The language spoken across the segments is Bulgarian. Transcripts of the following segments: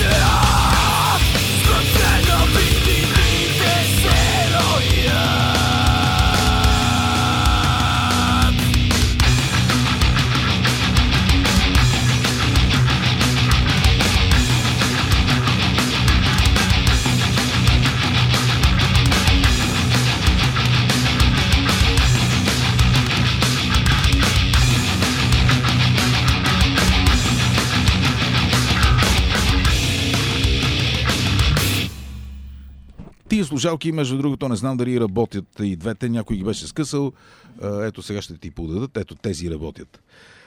Тия слушалки, между другото, не знам дали работят и двете. Някой ги беше скъсал. Ето сега ще ти подадат. Ето тези работят.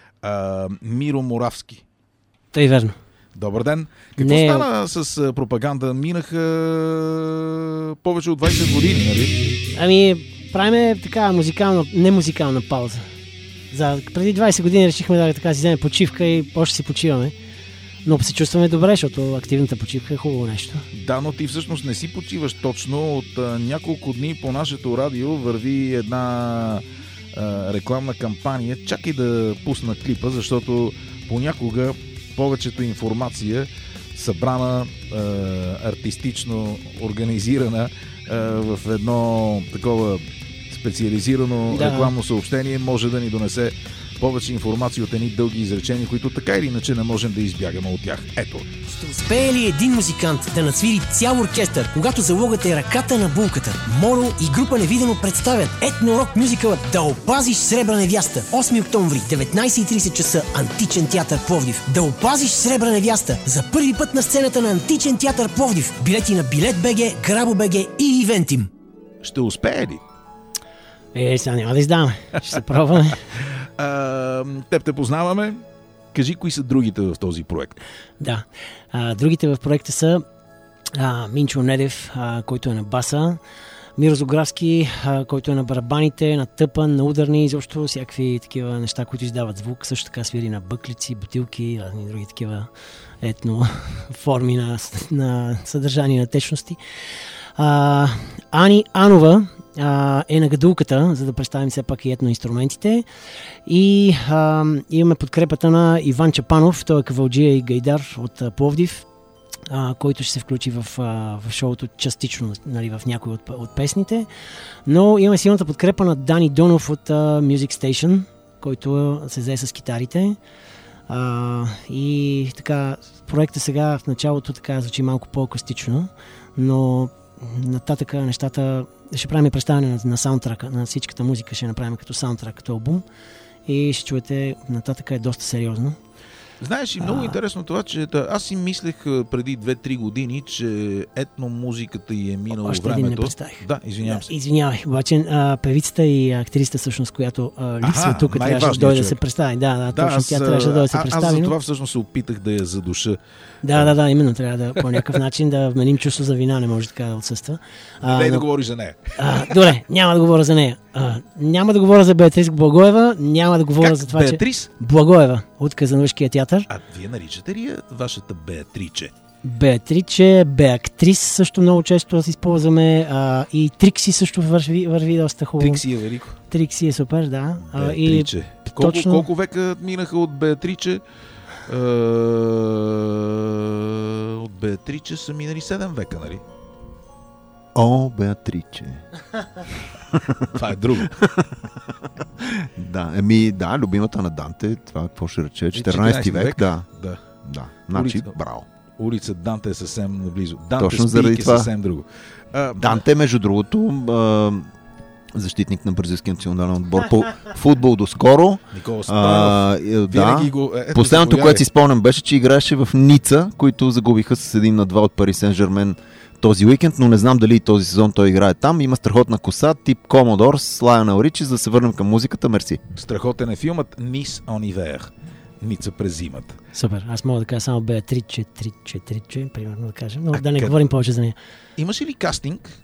Миро Моравски. Тъй верно. Добър ден. Какво стана с пропаганда? Минаха повече от 20 години, нали? Ами, правиме така не музикална пауза. Преди 20 години решихме да така си вземем почивка и още си почиваме. Но се чувстваме добре, защото активната почивка е хубаво нещо. Да, но ти всъщност не си почиваш точно. От няколко дни по нашето радио върви една рекламна кампания. Чакай да пусна клипа, защото понякога повечето информация, събрана, артистично организирана в едно такова специализирано рекламно съобщение, може да ни донесе повече информация от едни дълги изречения, които така или иначе не можем да избягаме от тях. Ето. Ще успее ли един музикант да нацвири цял оркестър, когато залогът е ръката на булката? Моро и група Невидимо представят етно-рок мюзикълът Да опазиш сребра невяста. 8 октомври, 19:30 часа, Античен театър Пловдив. Да опазиш сребра невяста. За първи път на сцената на Античен театър Пловдив. Билети на Билет.бг, Крабо.бг и Ивентим. Ще успее ли? Сега няма да издаваме. Ще се пробваме. Теб те познаваме. Кажи, кои са другите в този проект? Да. Другите в проекта са Минчо Недев, който е на баса, Миро Зографски, който е на барабаните, на тъпан, на ударни, изобщо всякакви такива неща, които издават звук. Също така свири на бъклици, бутилки, разни други такива етно форми на съдържание на течности. Ани Анова е на гадулката, за да представим все пак и етно инструментите. И имаме подкрепата на Иван Чапанов, той е кавалджия и гайдар от Пловдив, който ще се включи в шоуто частично, нали, в някои от песните. Но имаме силната подкрепа на Дани Донов от Music Station, който се взе с китарите. И така, проектът сега в началото така звучи малко по-акустично, но нататъка нещата ще правим представяне на саундтрака, на всичката музика ще направим като саундтрак, като албум и ще чуете, нататъка е доста сериозно. Знаеш, и много интересно това, че аз си мислех преди 2-3 години, че етномузиката й е минало още времето. Един не представих. Да, извинявам се. Извинявай, обаче певицата и актриста всъщност, която липсва тук, трябваше да дойде да се представи. Да, точно тя трябваше да дойде да се представи. Аз за това всъщност се опитах да я задуша. Да, именно трябва да по някакъв начин да вменим чувство за вина, не може така да отсъства. Не да говориш за нея. Добре, няма да говоря за нея. Няма да говоря за Беатрис Благоева, няма да говоря за това, Беатрис? Благоева от Казанлъшкия театър. А вие наричате ли вашата Беатриче? Беатриче, Беактрис също много често си използваме, и Трикси също върви доста хубаво. Трикси е велико. Трикси е супер, да. Беатриче. Колко века минаха от Беатриче? От Беатриче са минали 7 века, нали? О, Беатриче. Това е друго. Да, любимата на Данте, това какво ще рече? 14 век, да. Значи, браво. Улица Данте е съвсем наблизо. Данте точно заради Спик е това. Съвсем друго. Данте, между другото, защитник на бразилския национален отбор по футбол доскоро. Никола Стойнов. Последното, което си спомням, беше, че играеше в Ница, които загубиха с 1-2 от Пари Сен-Жермен този уикенд, но не знам дали този сезон той играе там. Има страхотна коса, тип Комодор с Лайонел Ричи, за да се върнем към музиката. Мерси. Страхотен е филмът Нис он Ивер. Ница през зимата. Супер. Аз мога да кажа само Беатриче, примерно да кажем, но да не говорим повече за нея. Имаше ли кастинг?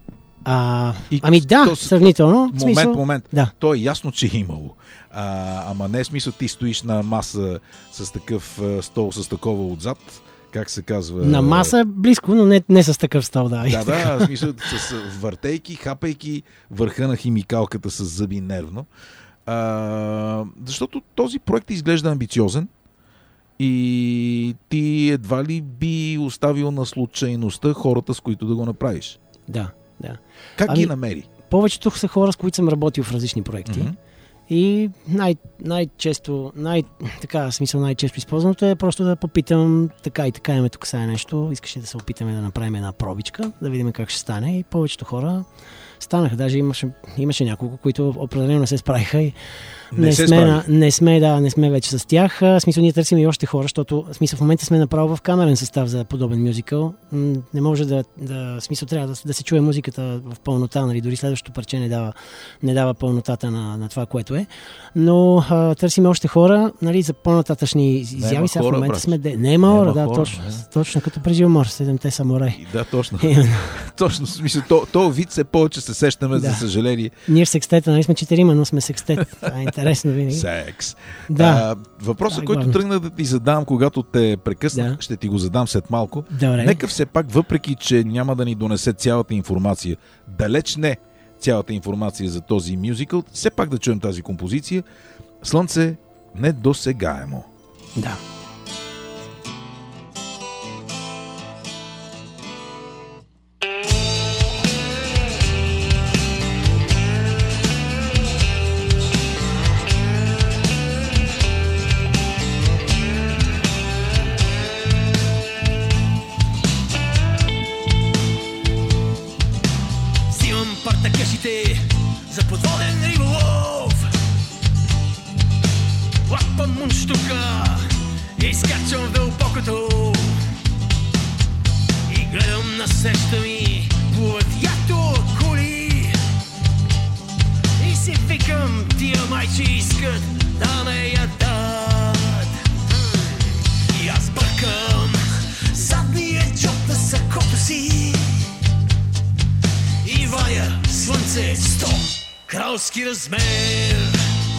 Сравнително. Момент. Да. То е ясно, че е имало. Ама не е смисъл ти стоиш на маса с такъв стол, с такова отзад. Как се казва? На маса близко, но не с такъв стол, да. Да, в смисъл с въртейки, хапайки върха на химикалката с зъби нервно. Защото този проект изглежда амбициозен и ти едва ли би оставил на случайността хората, с които да го направиш. Да. Как ги намери? Повечето са хора, с които съм работил в различни проекти. И най-често използваното е просто да попитам, така и така имаме тук сега нещо, искаш ли да се опитаме да направим една пробичка, да видим как ще стане, и повечето хора станаха. Даже имаше няколко, които определено не се справиха и не сме вече с тях. В смисъл, ние търсим и още хора, защото в момента сме направо в камерен състав за подобен мюзикъл. Не може трябва да се чуе музиката в пълнота, нали, дори следващото парче не дава пълнотата на това, което е. Но търсим още хора, нали, за по-нататъчни изяви. Сега в момента сме... Нема хора, точно като при Жилмор, 7-те самураи. Да, точно. Точно, в смисъл, то вид се повече се сещаме, за съжаление. Ние в секстета, нали сме 4, но сме секстет. Интересно винаги. Секс. Да. Въпросът, който тръгнах да ти задам, когато те прекъснах, ще ти го задам след малко. Добре. Нека все пак, въпреки че няма да ни донесе цялата информация, далеч не цялата информация за този мюзикъл, все пак да чуем тази композиция. Слънце недосегаемо. Да. За подводен риболов лапам мундштука и скачам в дълбокото и гледам насреща ми плуват ято кули и си викам, тия майчи искат да ме ядат. И аз бъркам задния джоб на сакото си и вая слънце 100 кралски размер.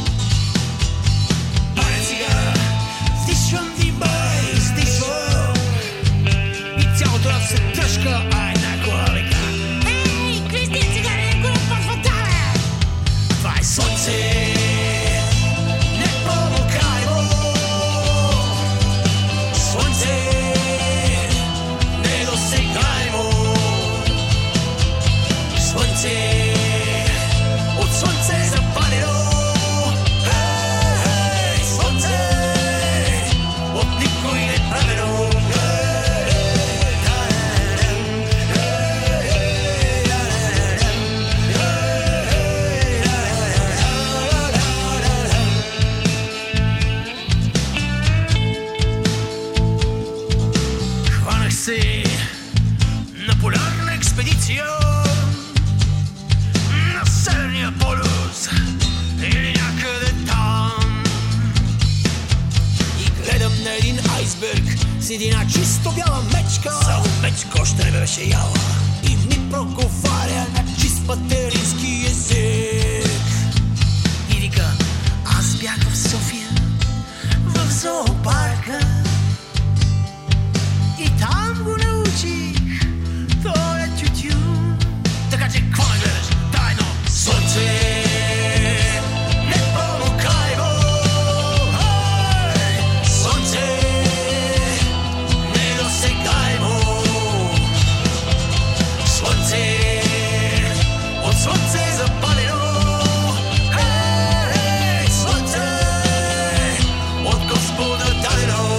Паля цигара, стишвам дима и стишвам и цялото рад се тръжка, а една кола века: ей, Кристин, цигари, го почва да! Това е слънце непомокаемо, слънце недосегаемо, слънце от слънце запалено, слънце от никой не правено. Хванах се на полярна експедиция на Северния полюс или някъде там и гледам на един айсберг с една чисто бяла мечка. Само мечка още не беше яла и ми проговаря на чист матерински език и вика: аз бях в София в зоопарка и там го научих той е тютю. Така че какво не гледаш? Тайно слънце непомокаемо, слънце недосегаемо, слънце от слънце запалено, слънце от Господа дадено.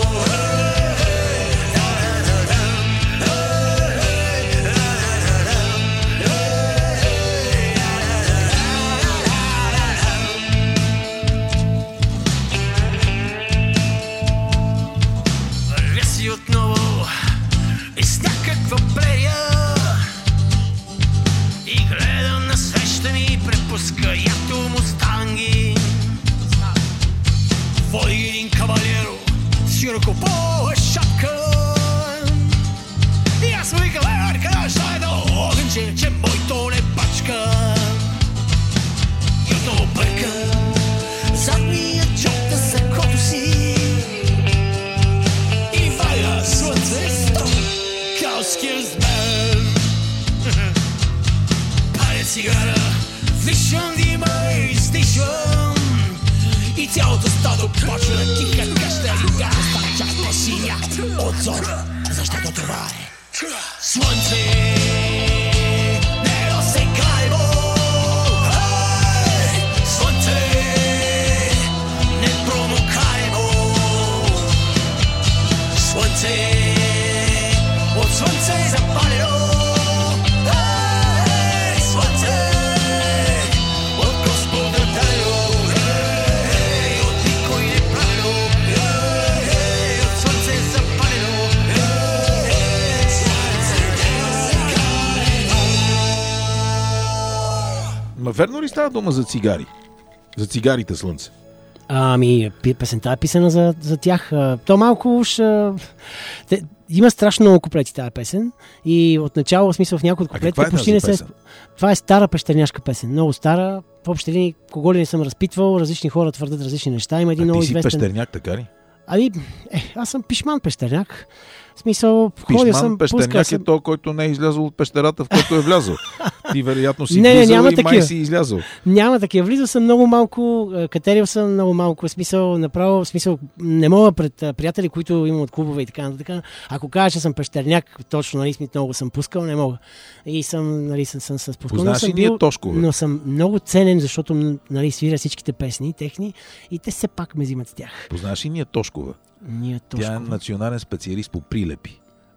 Вървя си отново из някаква прерия и гледам насреща ми препуска ято мустанги. Води един кавалеро с широкопола шапка и аз му викам: къде ще е едно огънче, че моето не пачка. И отново бъркам задния джоб на сакото си и вая слънце 100 кралски размер. Паля цигара, вдишвам дима и стишвам и цялото стадо почва да кика каща и гара става част синя отзор, защото това е слънце. Неосекаемо, слънце, непромокаемо, слънце, от слънце запалено, слънце, от Господа дайно, от никой не правило, от слънце запалено, Ма верно ли става дума за цигари? За цигарите слънце? Ами, песента е писана за тях. То малко уж... Има страшно много куплети тази песен и отначало, в смисъл, в някои от куплетите почти не се... Това е стара пещерняшка песен, много стара. В общи линии, кого ли не съм разпитвал, различни хора твърдят различни неща. Има един много ти си известен... пещерняк, така ли? Ами, аз съм пишман пещерняк. В смисъл, ходя съм, пещерняк съм... е то, който не е излязъл от пещерата, в който е влязъл. Ти вероятно си не, влизал и такива. май си излязъл. Няма такива. Влизал съм много малко, катерил съм много малко. В смисъл, направо, в смисъл, не мога пред приятели, които имам от клубове и така нататък. Ако кажа, че съм пещерняк, точно, нали, много съм пускал, не мога. И съм, нали, съм се спускал. Познаваш ли ние Тошкове? Но съм много ценен, защото, нали, свиря всичките песни, техни, и те все пак ме взимат с тях. Познаваш ли ние Тошкова? Тя е национален специалист по прилепи.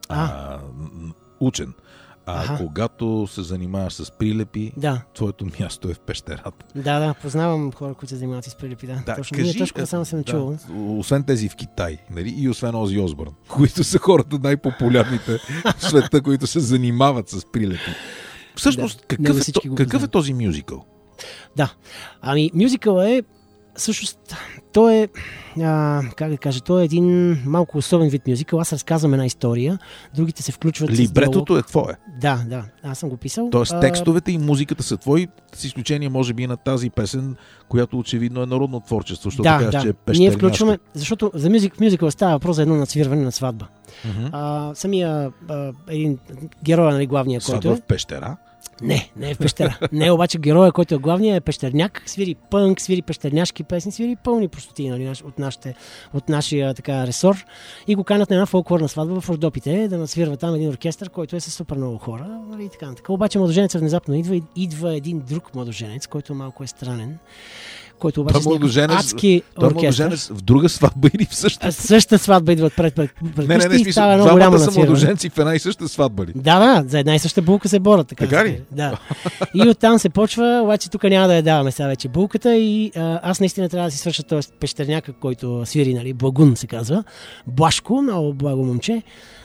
Учен. Когато се занимаваш с прилепи, твоето място е в пещерата. Да, познавам хора, които се занимават с прилепи. Да, точно. Ние Тошкова само съм чувал. Освен тези в Китай, нали? И освен Ози Осбърн, които са хората най-популярните в света, които се занимават с прилепи. Всъщност, какъв е този мюзикъл? Да, ами мюзикъл е всъщност, той е, как да кажа, той е един малко особен вид мюзикъл. Аз разказвам една история, другите се включват. Либретото е твое? Да, аз съм го писал. Тоест текстовете и музиката са твои, с изключение може би на тази песен, която очевидно е народно творчество, защото кажеш, че е пещерняшка. Ние включваме, защото за мюзикъл става въпрос за едно надсвирване на сватба. Самия един герой, нали, главния, който сватба в пещера? Не е в пещера. Не, обаче героя, който е главният, е пещерняк, свири пънк, свири пещерняшки песни, свири пълни простоти, нали, от нашия така ресор, и го канят на една фолклорна сватба в Родопите, да насвирва там един оркестър, който е с супер много хора, нали, така. Обаче младоженецът внезапно идва един друг младоженец, който малко е странен, който обаче с адски оркестър. В друга сватба или в същата? Същата сватба идва пред не, и става едно голямо са младоженци в една и съща сватба ли? Да, за една и съща булка се борят. Така ли? Да. И оттам се почва, обаче тук няма да я даваме сега вече булката, и аз наистина трябва да си свърша този пещерняка, който свири, нали, Благун се казва. Блашко, много благо момче.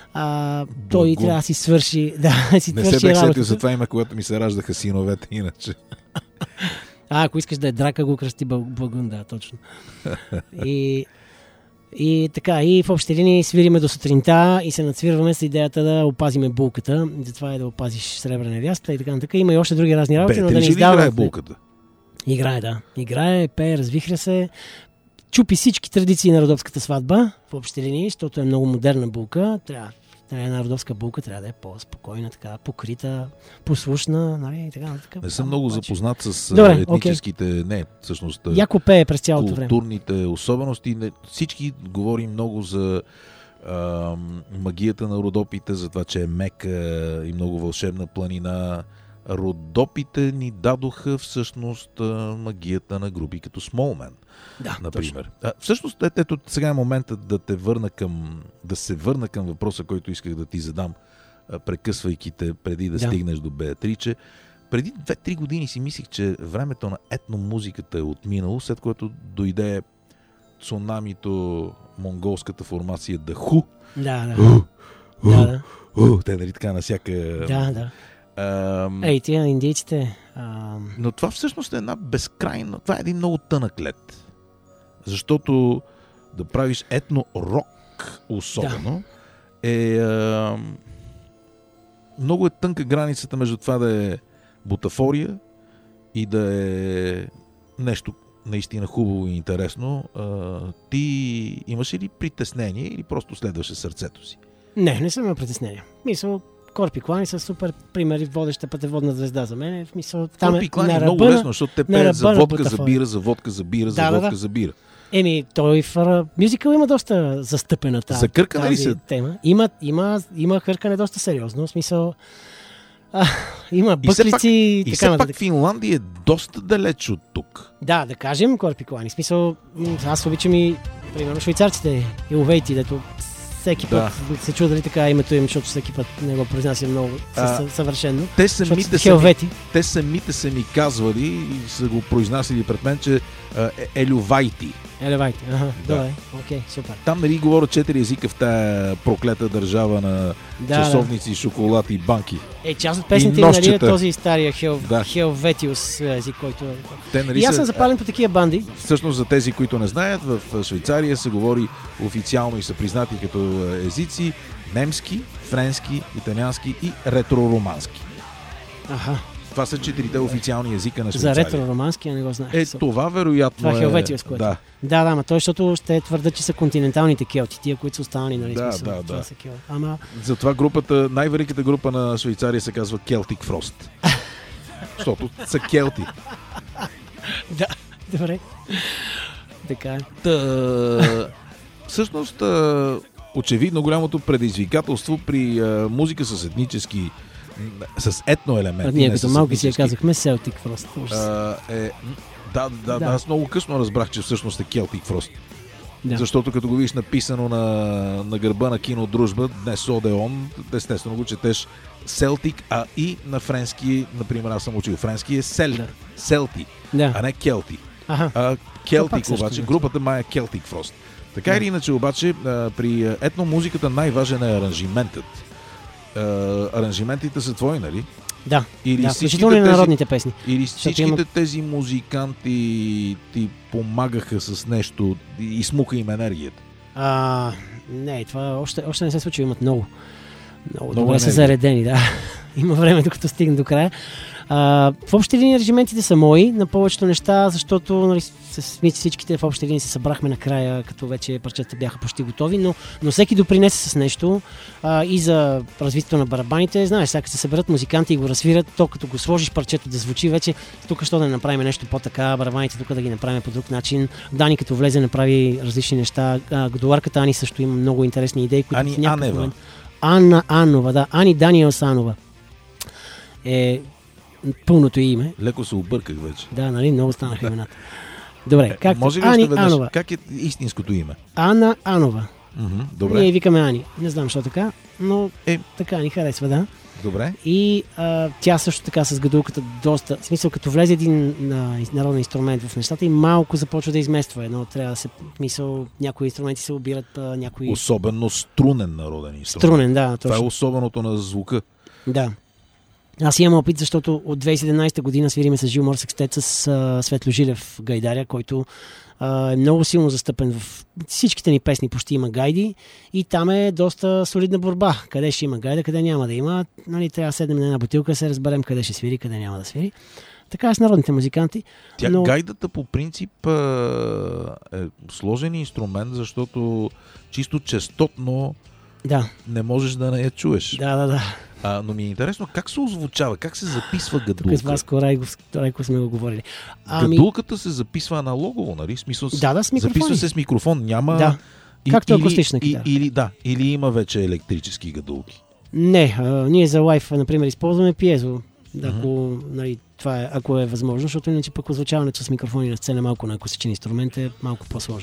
Той трябва да си свърши. Не се бях сетил за това име, когато ми се раждаха синовете, иначе. Ако искаш да е драка, го кръсти Благун, да, точно. И така, и в общи линии свириме до сутринта и се надсвирваме с идеята да опазиме булката. Затова е да опазиш сребра невяста и така нататък. Има и още други разни работи, но да не издаваме. Играе булката? Играе, да. Играе, пее, развихря се. Чупи всички традиции на родопската сватба в общи линии, защото е много модерна булка. Трябва една родовска булка, трябва да е по-спокойна, така, покрита, послушна, нали, и така. Не съм много запознат с етническите, не, всъщност, яко пее през цялото време. Културните особености. Всички говорим много за магията на Родопите, за това, че е мека и много вълшебна планина. Родопите ни дадоха всъщност магията на групи като Smallman. Да, например. Всъщност, ето сега е моментът да се върна към въпроса, който исках да ти задам, прекъсвайки те преди да стигнеш до Беатриче. Преди 2-3 години си мислих, че времето на етномузиката е отминало, след което дойде цунамито, монголската формация Даху. Да. Те нали така на всяка... Да. Тия индийците... Но това всъщност е една безкрайна... Това е един много тънък лед. Защото да правиш етно-рок особено е... много е тънка границата между това да е бутафория и да е нещо наистина хубаво и интересно. Ти имаш ли притеснение или просто следваше сърцето си? Не съм имал притеснение. Мисля, Корпи Клани са супер примери, водеща пътеводна звезда за мен. Корпи Клани е много лесно, защото те пеят за водка за бира, за водка за бира, за водка за бира. Той в мюзикъл има доста застъпена Закъркана ли тази се? тема. Има хъркане доста сериозно, в смисъл има И все пак, бъклици и така все пак нататък. Финландия е доста далеч от тук. Да кажем Корпиклани. В смисъл, аз обичам и примерно швейцарците и увейти, дето всеки път се чуда дали така името им, защото всеки път не го произнася много съвършено. Те Хелвети. самите са ми казвали и са го произнасяли пред мен, че Елювайти. Елевайте, добре, окей, супер. Там нали говорят 4 езика в тая проклета държава на часовници, шоколад и банки. Част от песните им нали, е този стария Хелветиус език, който е. Те, нали, и аз съм запален по такива банди. Всъщност за тези, които не знаят, в Швейцария се говори официално и са признати като езици немски, френски, италиански и ретро-романски. Това са 4-те официални езика на Швейцария. За ретро-романски, я не го знаех. Това вероятно това е Хелветиус, което. Да, ама той, защото ще твърдат, че са континенталните келти, тия, които са останали, нали? Да. Са затова най-великата група на Швейцария се казва Celtic Frost. Защото са келти. Да, добре. Така е. Всъщност, очевидно голямото предизвикателство при музика с етнически с етноелементи. Ние като малки си я казахме Celtic Frost. Аз много късно разбрах, че всъщност е Celtic Frost. Да. Защото като го видиш написано на гърба на кино Дружба, днес Одеон, естествено го четеш Celtic, а и на френски, например, аз съм учил френски е Селти, а не Келти. Celtic обаче, групата май е Celtic Frost. Така или иначе обаче, при етномузиката най-важен е аранжиментът. Аранжиментите са твои, нали? Да, включително и на народните песни. Или всичките тези музиканти ти помагаха с нещо и смука им енергията? Не, това още не се случва, имат много добре са заредени, да. Има време, докато стигна до края. В общи линии режиментите са мои на повечето неща, защото нали, с всичките в общи линии се събрахме накрая, като вече парчета бяха почти готови, но всеки допринесе с нещо и за развитието на барабаните. Знаеш, сега като се съберат музиканти и го разсвират, то като го сложиш парчето да звучи вече, тук що да направим нещо по-така, барабаните тук да ги направим по друг начин. Дани като влезе направи различни неща. Годоларката Ани също има много интересни идеи, които Ани в някакъв Анева. момент... Анна Анова, да. Ани Даниелсанова е пълното име. Леко се обърках вече. Да, нали? Много станаха имената. Добре, може ли Ани още веднъж? Анова. Как е истинското име? Анна Анова. Добре. Ние викаме Ани. Не знам защо така, но така ни харесва, да. Добре. И тя също така с гадулката доста... В смисъл, като влезе един народен инструмент в нещата и малко започва да измества. Но трябва да се... Мисъл, някои инструменти се обират, някои... Особено струнен народен инструмент. Струнен, да. Точно. Това е особеното на звука. Да. Аз имам опит, защото от 2017 година свириме с Жилмор Секстет с Светло Жилев в Гайдаря, който е много силно застъпен в всичките ни песни, почти има гайди и там е доста солидна борба. Къде ще има гайда, къде няма да има. Нали, трябва да седнем на една бутилка, се разберем къде ще свири, къде няма да свири. Така е с народните музиканти. Гайдата по принцип е сложен инструмент, защото чисто честотно не можеш да не я чуеш. Да. Но ми е интересно как се озвучава, как се записва гадулка. Тук с Васко Райко сме го говорили. Гадулката се записва аналогово, нали? Смисъл, с микрофони. Записва се с микрофон, няма... Да, както акустична китара. Или има вече електрически гадулки. Не, ние за лайф, например, използваме пиезо. Ако е възможно, защото иначе пък озвучаването с микрофони на сцена малко на акустичен инструмент е малко по-сложно.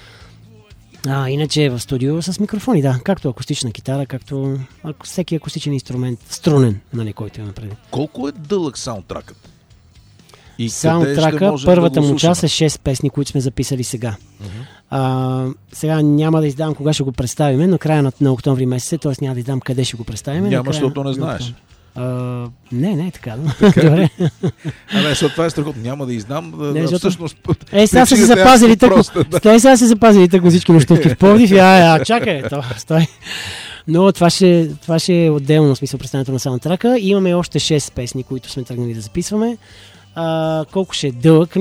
Иначе в студио с микрофони, да. Както акустична китара, както всеки акустичен инструмент, струнен, нали, който имаме преди. Колко е дълъг саундтракът? Саундтрака, първата му част е 6 песни, които сме записали сега. Сега няма да издам кога ще го представим, на края на октомври месец, т.е. няма да издам къде ще го представим. Няма, защото не знаеш. Не, така. Добре. Защото това е страхотно. Няма да изнам. Всъщност. Сега са се запазили така. Сега се запазили така всички нощувки в Пловдив. Чакай, стой. Но това ще е отделно смисъл представянето на саундтрака. И имаме още 6 песни, които сме тръгнали да записваме. Колко ще е дълъг?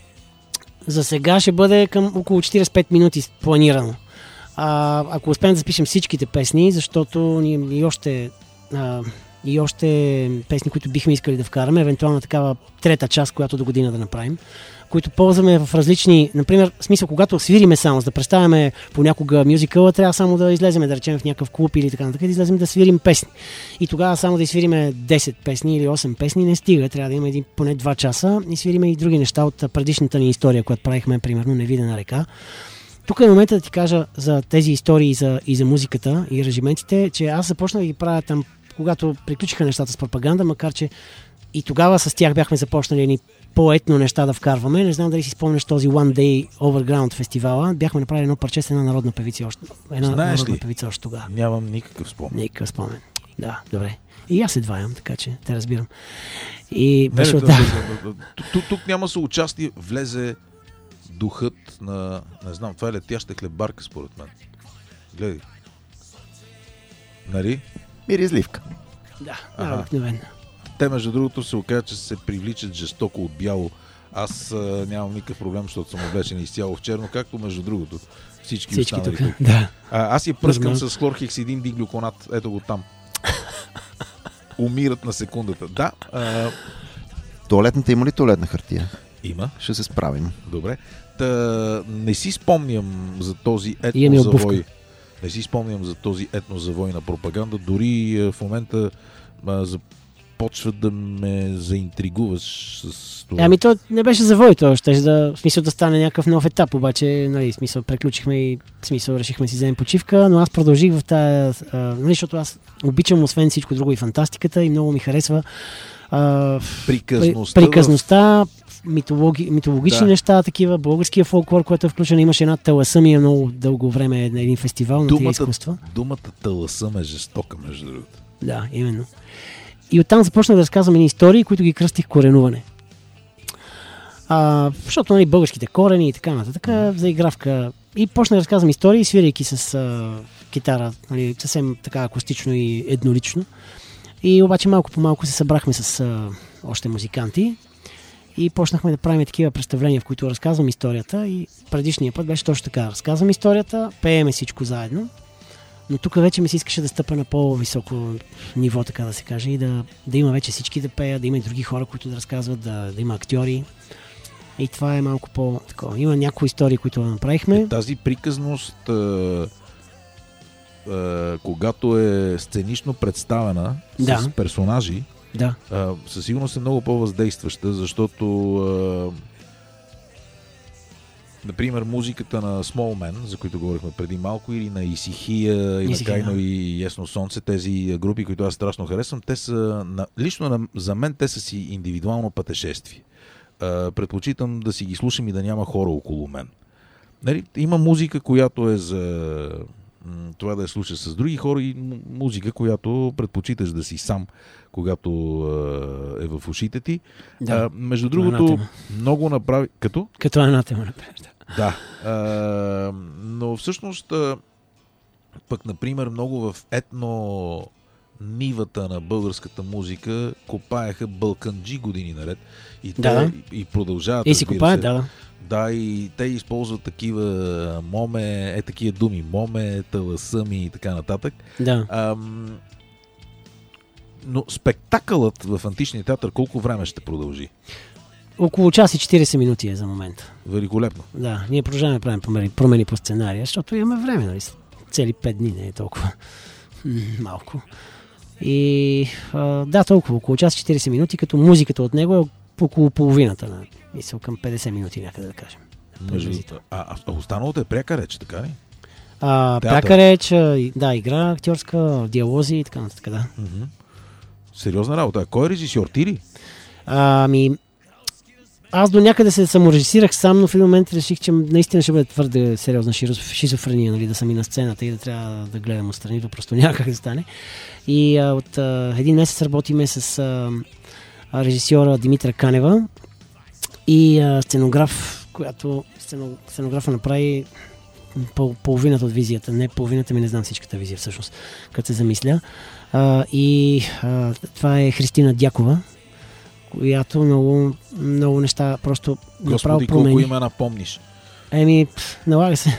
За сега ще бъде към около 45 минути планирано. Ако успеем да запишем всичките песни, защото ние и още песни, които бихме искали да вкараме, евентуално такава трета част, която до година да направим, които ползваме в различни, например, в смисъл, когато свириме само, за да представяме понякога мюзикъла, трябва само да излезем, да речем в някакъв клуб или така нататък, да излезем да свирим песни. И тогава само да изсвириме 10 песни или 8 песни не стига, трябва да имаме поне 2 часа и свириме и други неща от предишната ни история, която правихме, примерно, Невидена река. Тук е момента да ти кажа за тези истории и за музиката и режиментите, че аз започнах да ги правя там, когато приключиха нещата с пропаганда, макар че и тогава с тях бяхме започнали едни по-етно неща да вкарваме. Не знам дали си спомняш този One Day Overground фестивала. Бяхме направили едно парче с една народна певица още. Народна певица още тогава. Нямам никакъв спомен. Никакъв спомен. Да, добре. И аз едва имам, така че те разбирам. И тук няма съучастие, влезе духът на, не знам, това е летяща хлебарка според мен. Гледай. Нали? Миризливка. Да, обикновено. Те, между другото, се оказа, че се привличат жестоко от бяло. Аз нямам никакъв проблем, защото съм облечен изцяло в черно, както между другото всички останали. Тук, да. Аз я пръскам с хлорхексидин диглюконат. Ето го там. Умират на секундата. Да. Туалетната има ли туалетна хартия? Има. Ще се справим. Добре. Не си спомням за този етнозавой. Не си спомням за този етнозавой на пропаганда. Дори в момента започва да ме заинтригуваш с това. Ами то не беше завой, то ще в смисъл да стане някакъв нов етап, обаче, нали, в смисъл приключихме и в смисъл решихме си вземем почивка, но аз продължих в тая, нали, защото аз обичам освен всичко друго и фантастиката и много ми харесва приказността, митологични неща, такива, българския фолклор, който е включен. Имаше една таласъмия много дълго време на един фестивал на тези изкуства. Думата таласъм е жестока, между другото. Да, именно. И оттам започнах да разказвам едни истории, които ги кръстих коренуване. Защото, нали, българските корени и така нататък, заигравка. И почнах да разказвам истории, свирайки с китара, нали, съвсем така акустично и еднолично. И обаче малко по малко се събрахме с още музиканти и почнахме да правим такива представления, в които разказвам историята. И предишния път беше точно така. Разказвам историята, пееме всичко заедно, но тук вече ми се искаше да стъпа на по-високо ниво, така да се каже, и да има вече всички да пеят, да има и други хора, които да разказват, да има актьори. И това е малко по-такова. Има някои истории, които направихме. Тази приказност, когато е сценично представена с персонажи, със сигурност е много по-въздействаща, защото например музиката на Small Man, за които говорихме преди малко, или на Исихия, и на Кайно и Ясно Сонце, тези групи, които аз страшно харесвам, те са, лично за мен, те са си индивидуално пътешествие. Предпочитам да си ги слушам и да няма хора около мен. Нали, има музика, която е за това да я слушаш с други хора, и музика, която предпочиташ да си сам, когато е в ушите ти. Да. Между другото, много направи... Като анатема, например. Да. Но всъщност пък, например, много в етно нивата на българската музика копаеха балканджи години наред. И те и продължават. И си копаят, да. Да, и те използват такива такива думи, моме, таласъми и така нататък. Да. Но спектакълът в Античния театър колко време ще продължи? Около час и 40 минути е за момента. Великолепно. Да, ние продължаваме да правим промени по сценария, защото имаме време, нали? Цели 5 дни, не е толкова малко. И толкова, около час и 40 минути, като музиката от него е около половината, мисля, към 50 минути някъде, да кажем. Останалото е пряка реч, така ли? Пряка реч, игра актьорска, диалози и така нататък, да. Сериозна работа. Кой е режисьор? Ти ли? Аз до някъде се саморежисирах сам, но в един момент реших, че наистина ще бъде твърде сериозна шизофрения, нали, да съм и на сцената и да трябва да гледам отстрани, то просто няма как да стане. И от един месец работиме с режисьора Димитра Канева и сценограф, която сценографа направи половината от визията. Не половината, не знам всичката визия всъщност, като се замисля. Това е Христина Дякова, която много неща просто направо промени. Колко имена помниш? Налага се.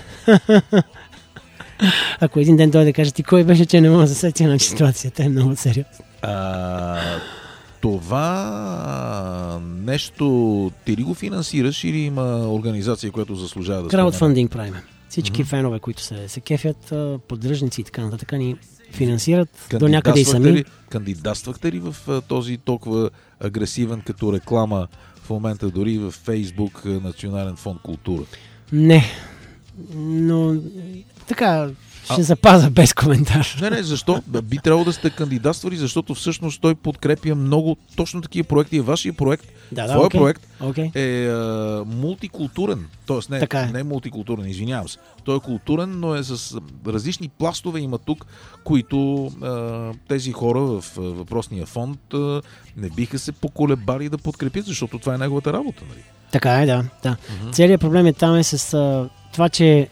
Ако един ден дойде да каже, ти кой беше, че не мога да се сетя на ситуацията, е много сериозно. това нещо ти ли го финансираш или има организация, която заслужава да спомена? Краудфандинг правим. Всички фенове, които се кефят, поддръжници и така нататък, ни финансират до някъде и сами. Кандидатствахте ли в този толкова агресивен като реклама в момента дори в Фейсбук Национален фонд култура? Не, но така ще запазя без коментар. Не, защо? Би трябвало да сте кандидатствали, защото всъщност той подкрепя много точно такива проекти. Вашия проект, твоя проект е мултикултурен. Тоест не е мултикултурен, извинявам се. Той е културен, но е с различни пластове има тук, които тези хора в въпросния фонд не биха се поколебали да подкрепят, защото това е неговата работа. Нали? Така е, да. Целият проблем е там с това, че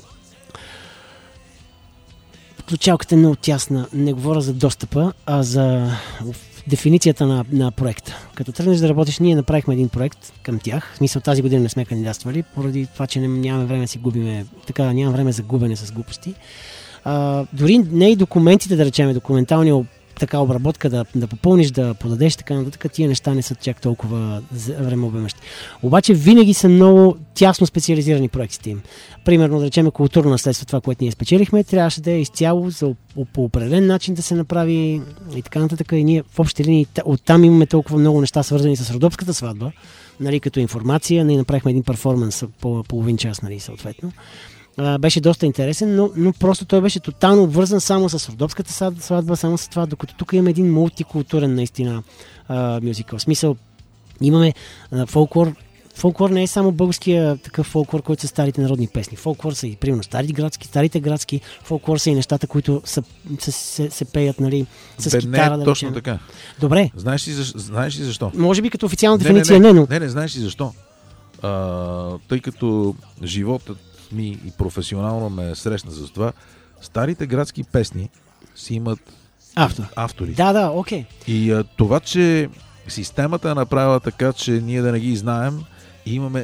ключалката е много тясна. Не говоря за достъпа, а за дефиницията на проекта. Като тръгнеш да работиш, ние направихме един проект към тях. В смисъл, тази година не сме кандидатствали, поради това, че нямаме време да си губиме, така, нямаме време за губене с глупости. Дори не и документите, да речем, документалния така обработка, да попълниш, да подадеш, така нататък, тия неща не са чак толкова времеобемащи. Обаче винаги са много тясно специализирани проектите им. Примерно, да речем, културно наследство, това, което ние спечелихме, трябваше да е изцяло по определен начин да се направи и така нататък. И ние в общи линии оттам имаме толкова много неща, свързани с родопската сватба, нали, като информация. Ние направихме един перформанс по половин час, нали, съответно. Беше доста интересен, но просто той беше тотално обвързан само с родопската сватба, само с това, докато тук имаме един мултикултурен наистина мюзикъл. В смисъл, имаме фолклор. Фолклор не е само българския такъв фолклор, който са старите народни песни. Фолклор са и примерно старите градски, фолклор са и нещата, които се пеят, нали, с китара. Не, точно така. Добре. Знаеш ли защо? Може би като официална дефиниция но... Не, знаеш ли защо? Тъй като животът ми и професионално ме срещна за това, старите градски песни си имат автори. Да, окей. И това, че системата е направила така, че ние да не ги знаем, и имаме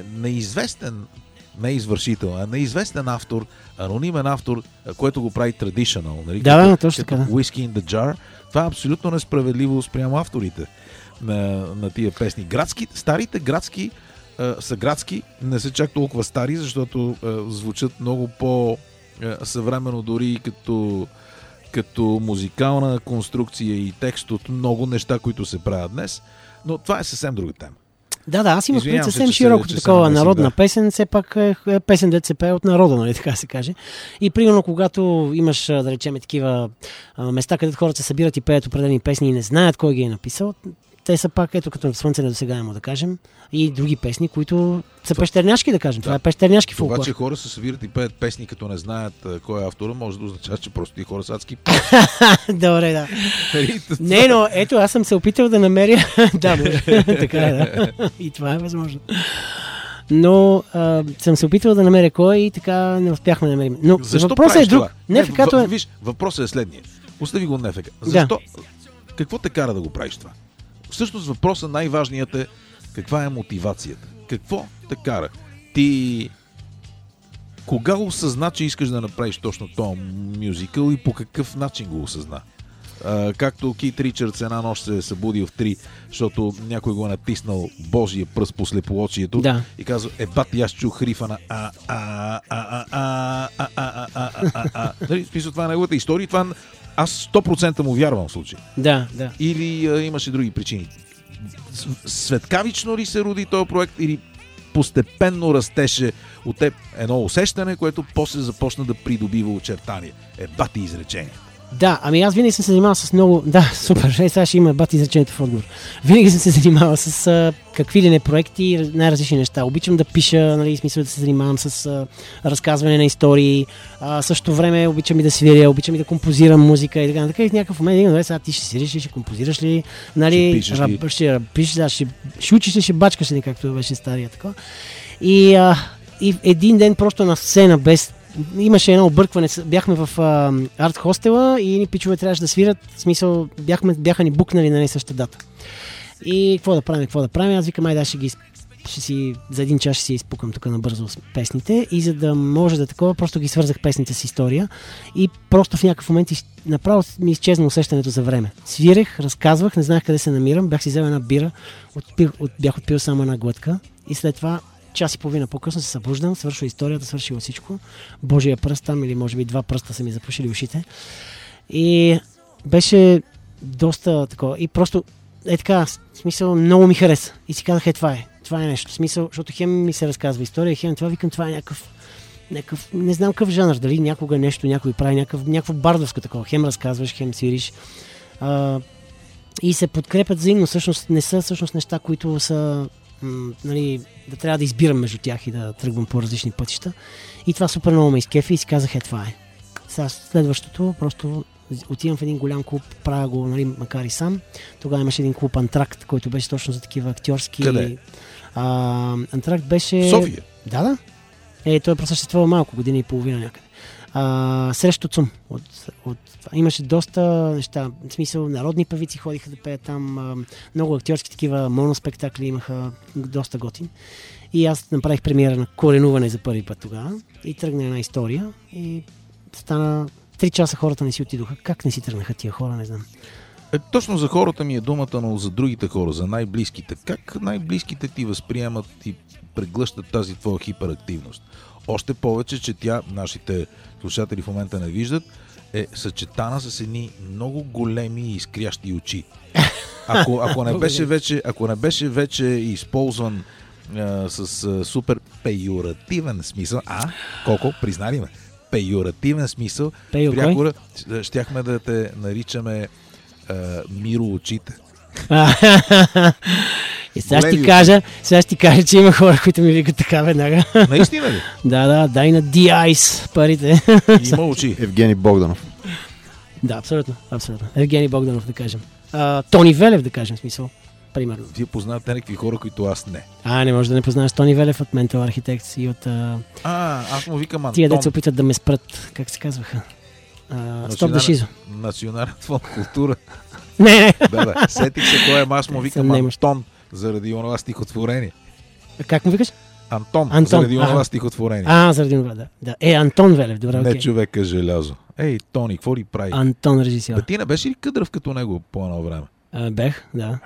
неизвестен автор, анонимен автор, което го прави traditional, нали? Да, точно така. Whiskey in the Jar. Това е абсолютно несправедливо спрямо авторите на тия песни. Старите градски са градски, не са чак толкова стари, защото звучат много по-съвременно, дори като музикална конструкция и текст от много неща, които се правят днес. Но това е съвсем друга тема. Да, аз имах пред съвсем широкото такова народна песен, все пак е песен, дето се пее от народа, нали, така се каже. И примерно, когато имаш, да речем, такива места, където хората се събират и пеят определени песни и не знаят кой ги е написал, те са пак, ето като Слънце недосегаемо, да кажем, и други песни, които са пещерняшки, да кажем. Това е пещерняшки фолклор. Това, че хора се събират и пеят песни, като не знаят кой е автора, може да означава, че просто и хора са адски. Добре, да. Не, но ето, аз съм се опитал да намеря... Да, може. Така е, да. И това е възможно. Но съм се опитал да намеря кой и така не успяхме да намерим. Но въпросът е друг. Виж, въпросът е следния. Остави го нефека. Защо? Какво те кара да го правиш това? Всъщност въпросът най-важният е каква е мотивацията. Какво те кара? Ти кога осъзна, че искаш да направиш точно този мюзикъл и по какъв начин го осъзна? Както Кит Ричардс една нощ се е събудил в 3, защото някой го е натиснал Божия пръст по слепоочието и казва, бати, аз чух рифа на това е неговата история. Това аз 100% му вярвам в случай. Да. Или имаше други причини? Светкавично ли се роди този проект или постепенно растеше от теб едно усещане, което после започна да придобива очертания? Бати изречение. Да, аз винаги съм се занимавал с много... Да, супер, сега ще има бати изречението в отговор. Винаги съм се занимавал с какви ли не проекти, най-различни неща. Обичам да пиша, нали, смисъл да се занимавам с разказване на истории. Също време обичам и да свиря, обичам и да композирам музика и така. Така и в някакъв момент, сега ти ще свириш ли, ще композираш ли, нали, ще пишеш, ще учиш ли, ще бачкаш ли, както беше стария такова. И един ден просто на сцена без... Имаше едно объркване. Бяхме в арт хостела и ни пичове трябваше да свират. В смисъл, бяха ни букнали на не същата дата. И какво да правим? Аз викам, ще ги за един час ще си изпукам тук набързо с песните и за да може да такова, просто ги свързах песните с история и просто в някакъв момент направо ми изчезна усещането за време. Свирех, разказвах, не знаех къде се намирам, бях си взел една бира, бях отпил само една глътка и след това час и половина по-късно се събуждам, свършва историята, свършило всичко. Божия пръст там или може би 2 пръста са ми запушили ушите. И беше доста такова. И просто така, в смисъл, много ми хареса. И си казах, това е нещо. В смисъл, защото хем ми се разказва история, хем това викам, това е някакъв не знам какъв жанр, дали някога нещо някой прави, някакво бардовско такова. Хем разказваш, хем свириш. И се подкрепят взаимно. Всъщност не са неща, които са нали, да трябва да избирам между тях и да тръгвам по различни пътища. И това супер много ме изкефи и си казах, това е. Сега следващото, просто отивам в един голям клуб, правя го, нали, макар и сам. Тогава имаше един клуб Антракт, който беше точно за такива актьорски... Къде? Антракт беше... София? Да. Той просъществува малко, година и половина някъде. Срещу ЦУМ. Имаше доста неща, в смисъл народни певици ходиха да пеят там, много актьорски такива моноспектакли имаха, доста готин. И аз направих премиера на Коренуване за първи път тогава и тръгна една история и стана 3 часа хората не си отидоха. Как не си тръгнаха тия хора, не знам. Точно за хората ми е думата, но за другите хора, за най-близките. Как най-близките ти възприемат и преглъщат тази твоя хиперактивност? Още повече, че тя, нашите слушатели в момента не виждат, е съчетана с едни много големи и изкрящи очи. Ако не беше вече използван с супер пейоративен смисъл, колко, признали ме, пейоративен смисъл, прякора щяхме да те наричаме Миро очите. И сега ще ти кажа, че има хора, които ми викат така веднага. Наистина ли? Да, дай на D-Ice парите. Има очи. Евгений Богданов. Да, абсолютно. Евгений Богданов, да кажем. Тони Велев, да кажем, смисъл. Примерно. Вие познавате някакви хора, които аз не. Не може да не познаваш Тони Велев от Mental Architects и от... аз му викам Антон. Тия деца опитат да ме спрат. Как се казваха? Стоп да шизо. Национален фонд култура. Не. Да. Сетих се кой е, аз му викам Антон заради онова стихотворение. Как му викаш? Антон. Заради онова стихотворение. Заради онова, да. Антон Велев, добре, не човека желязо. Тони, какво ли прави? Антон режисьор. Ти не беше ли къдръв като него по едно време? Бех, да.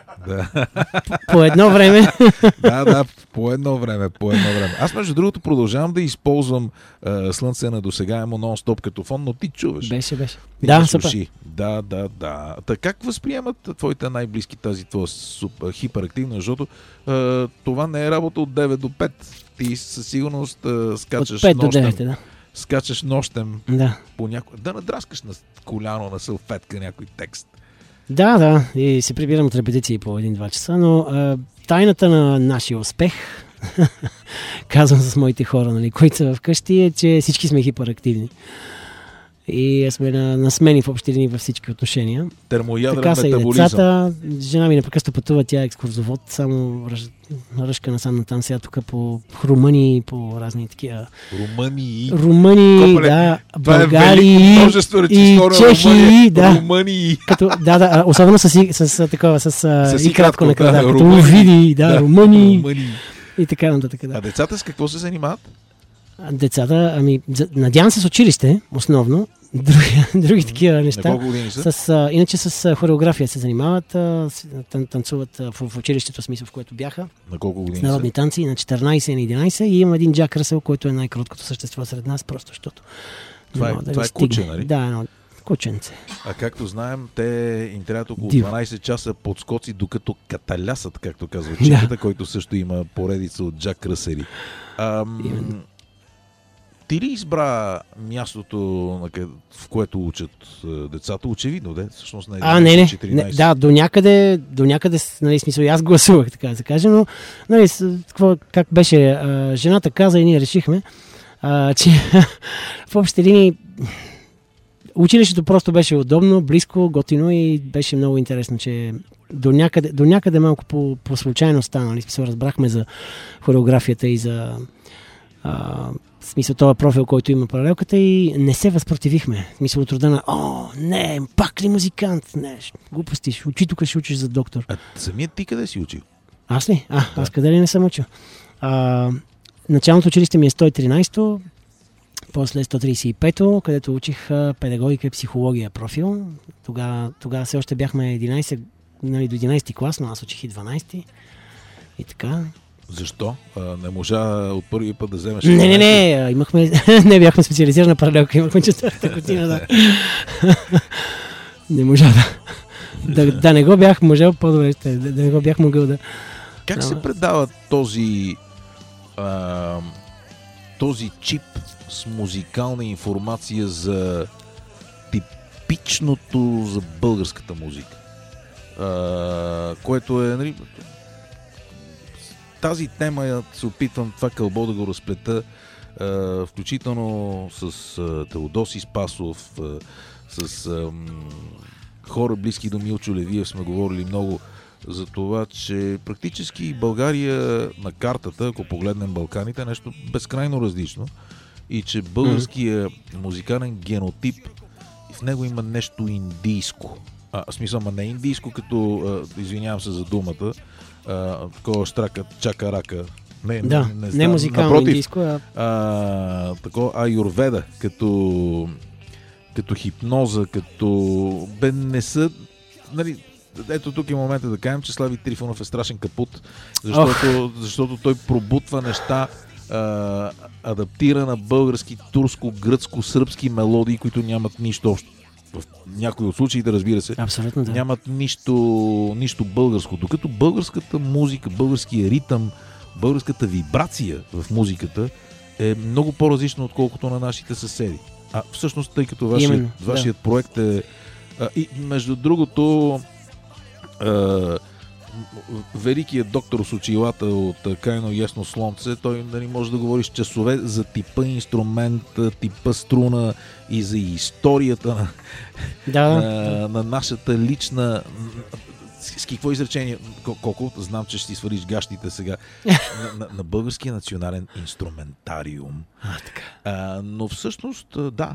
По едно време. Да, по едно време. Аз между другото продължавам да използвам Слънце на досегаемо нон-стоп като фон, но ти чуваш. Беше. Да, супер. Да. Така как възприемат твоите най-близки тази твоя хиперактивна, защото това не е работа от 9 до 5. Ти със сигурност скачаш от 5 до 9, да. Скачаш нощем да надраскаш на коляно, на салфетка някой текст. Да, и се прибирам от репетиции по 1-2 часа, но тайната на нашия успех, казвам с моите хора, нали, които са вкъщи, е, че всички сме хиперактивни. И сме на смени в общи линии във всички отношения. Термоядрен така са метаболизъм. И децата, жена ми непрекъснато пътува, тя е екскурзовод, само ръжка насам натам сега тук по Румънии, по разни такива. Румънии, да, Българии и Чехии, да. Румънии. Да, особено с такова, с и кратко накрая, като Овиди, да, Румънии и така нататък. А децата с какво се занимават? Децата, надявам се с училище, основно. Други такива неща. На колко години са? Иначе с хореография се занимават, танцуват в училището, смисъл, в което бяха. На колко години с народни танци, на 14 и на 11. И има един Джак Ръсъл, който е най-кроткото същество сред нас, просто защото... Това е куче, нали? Да, едно кученце. А както знаем, им трябват около 12 часа подскоци, докато каталясат, както казва чеката, който също има поредица от Джак Ръсели. Ти ли избра мястото, в което учат децата? Очевидно, да? Всъщност на 11-14. Не. Да, до някъде, нали, смисъл, аз гласувах, така да се каже, но нали, как беше, жената каза и ние решихме, че в общи линии училището просто беше удобно, близко, готино и беше много интересно, че до някъде малко по случайно стана, нали, смисъл, разбрахме за хореографията и за в смисъл това профил, който има паралелката и не се възпротивихме. В смисъл от рода на не, пак ли музикант? Не, глупости, учи тук ще учиш за доктор. А самият ти къде си учил? Аз ли? Аз къде ли не съм учил? Началното училище ми е 113-то, после 135-то, където учих педагогика и психология профил. Тогава все още бяхме 11, нали, до 11 клас, но аз учих и 12-ти. И така. Защо? Не можа от първи път да вземеш... Не, имахме... не, бяхме специализирана паралелка, имахме четвърта година, да. Не можа да не го бях можел, по-добре ще, да не го бях могъл да... Как се предава този чип с музикална информация за типичното за българската музика? Което е... Нали, тази тема се опитвам това кълбо да го разплета, включително с Теодоси Спасов, с хора близки до Милчо Левиев сме говорили много за това, че практически България на картата, ако погледнем Балканите, е нещо безкрайно различно и че българският музикален генотип, в него има нещо индийско. В смисъл, не индийско, като, извинявам се за думата, такова штрака, чака-рака. Не музикално напротив, индийско, такова аюрведа, като хипноза, като... не са... Нали, ето тук е момента да кажем, че Слави Трифонов е страшен капут, защото той пробутва неща, адаптира на български, турско, гръцко, сръбски мелодии, които нямат нищо общо. В някои от случаите, разбира се, абсолютно, да. Нямат нищо българско. Докато българската музика, българския ритъм, българската вибрация в музиката е много по-различна, отколкото на нашите съседи. Всъщност, тъй като вашият проект е... и между другото, великият доктор с очилата от Кайно Ясно Слънце, той нали, може да говори с часове за типа инструмент, типа струна и за историята на нашата лична... С какво изречение? Колко знам, че ще си свалиш гащите сега. На българския национален инструментариум. Така. Но всъщност, да.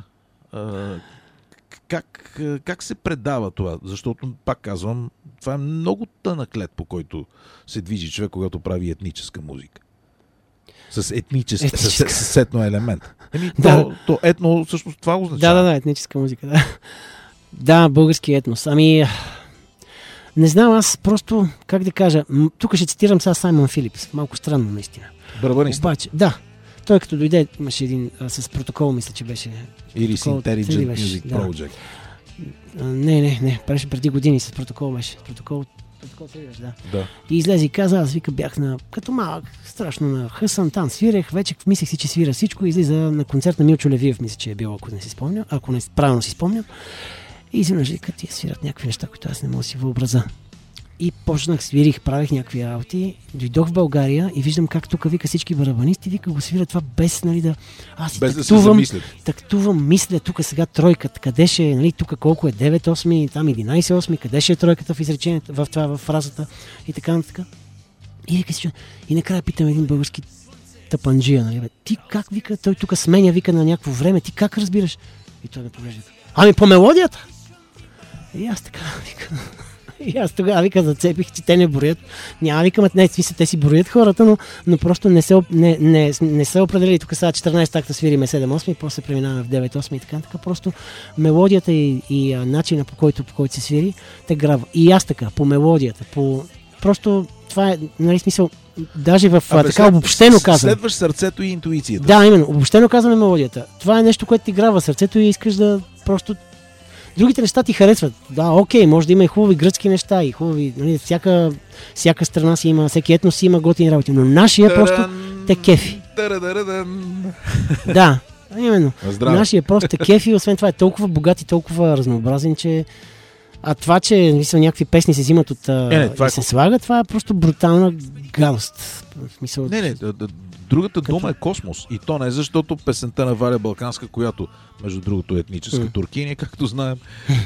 Как се предава това? Защото, пак казвам, това е много тънък лед, по който се движи човек, когато прави етническа музика. С етно елемент. То етно, всъщност, това означава. Да, етническа музика, да. Да, български етнос. Не знам, аз просто, как да кажа, тук ще цитирам сега Саймън Филипс. Малко странно, наистина. Барабаниста. Обаче, да. Той като дойде, имаше един с протокол, мисля, че беше... Или с Intelligent Music Project. Не. Беше преди години с протокол беше. Протокол да. И излезе и каза, аз бях като малък, страшно на Хасан, там свирех, вече мислех си, че свира всичко, излиза на концерт на Милчо Левиев, мисля, че е било, ако не правилно си спомням. И изведнъж тия свират някакви неща, които аз не мога да си въобразя. И почнах, свирих, правих някакви работи, дойдох в България и виждам как тук вика всички барабанисти, вика го свират това без, нали, да... Аз си тактувам, мисля, тук сега тройката, къде ще е, нали, тук колко е 9-8, там 11-8, къде ще е тройката в изречението, в фразата и така. И вика си, и накрая питам един български тъпанджия, нали, ти как, вика, той тук сменя, вика, на някакво време, ти как разбираш? И той ме поглежда, по мелодията! И аз така, вика... И аз тогава, вика, зацепих, че те не броят. Няма, викам, те си броят хората, но просто не се определили. Тук сега 14 такта свириме 7-8, после преминаваме в 9-8 и така. Просто мелодията и начина по който се свири, те грава. И аз така, по мелодията, просто това е, нали, смисъл, даже в така обобщено казвам. Следваш сърцето и интуицията. Да, именно, обобщено казваме мелодията. Това е нещо, което ти грава сърцето и искаш да просто... Другите неща ти харесват. Да, окей, може да има и хубави гръцки неща, и хубави, нали, всяка страна си има, всеки етнос си има готини работи, но нашия просто те кефи. Да, именно. Нашия просто те кефи, освен това е толкова богат и толкова разнообразен, че това, че мисля, някакви песни се взимат от и се слага, това е просто брутална гадост. Другата дума е космос. И то не е защото песента на Валя Балканска, която, между другото, е етническа туркиня, както знаем,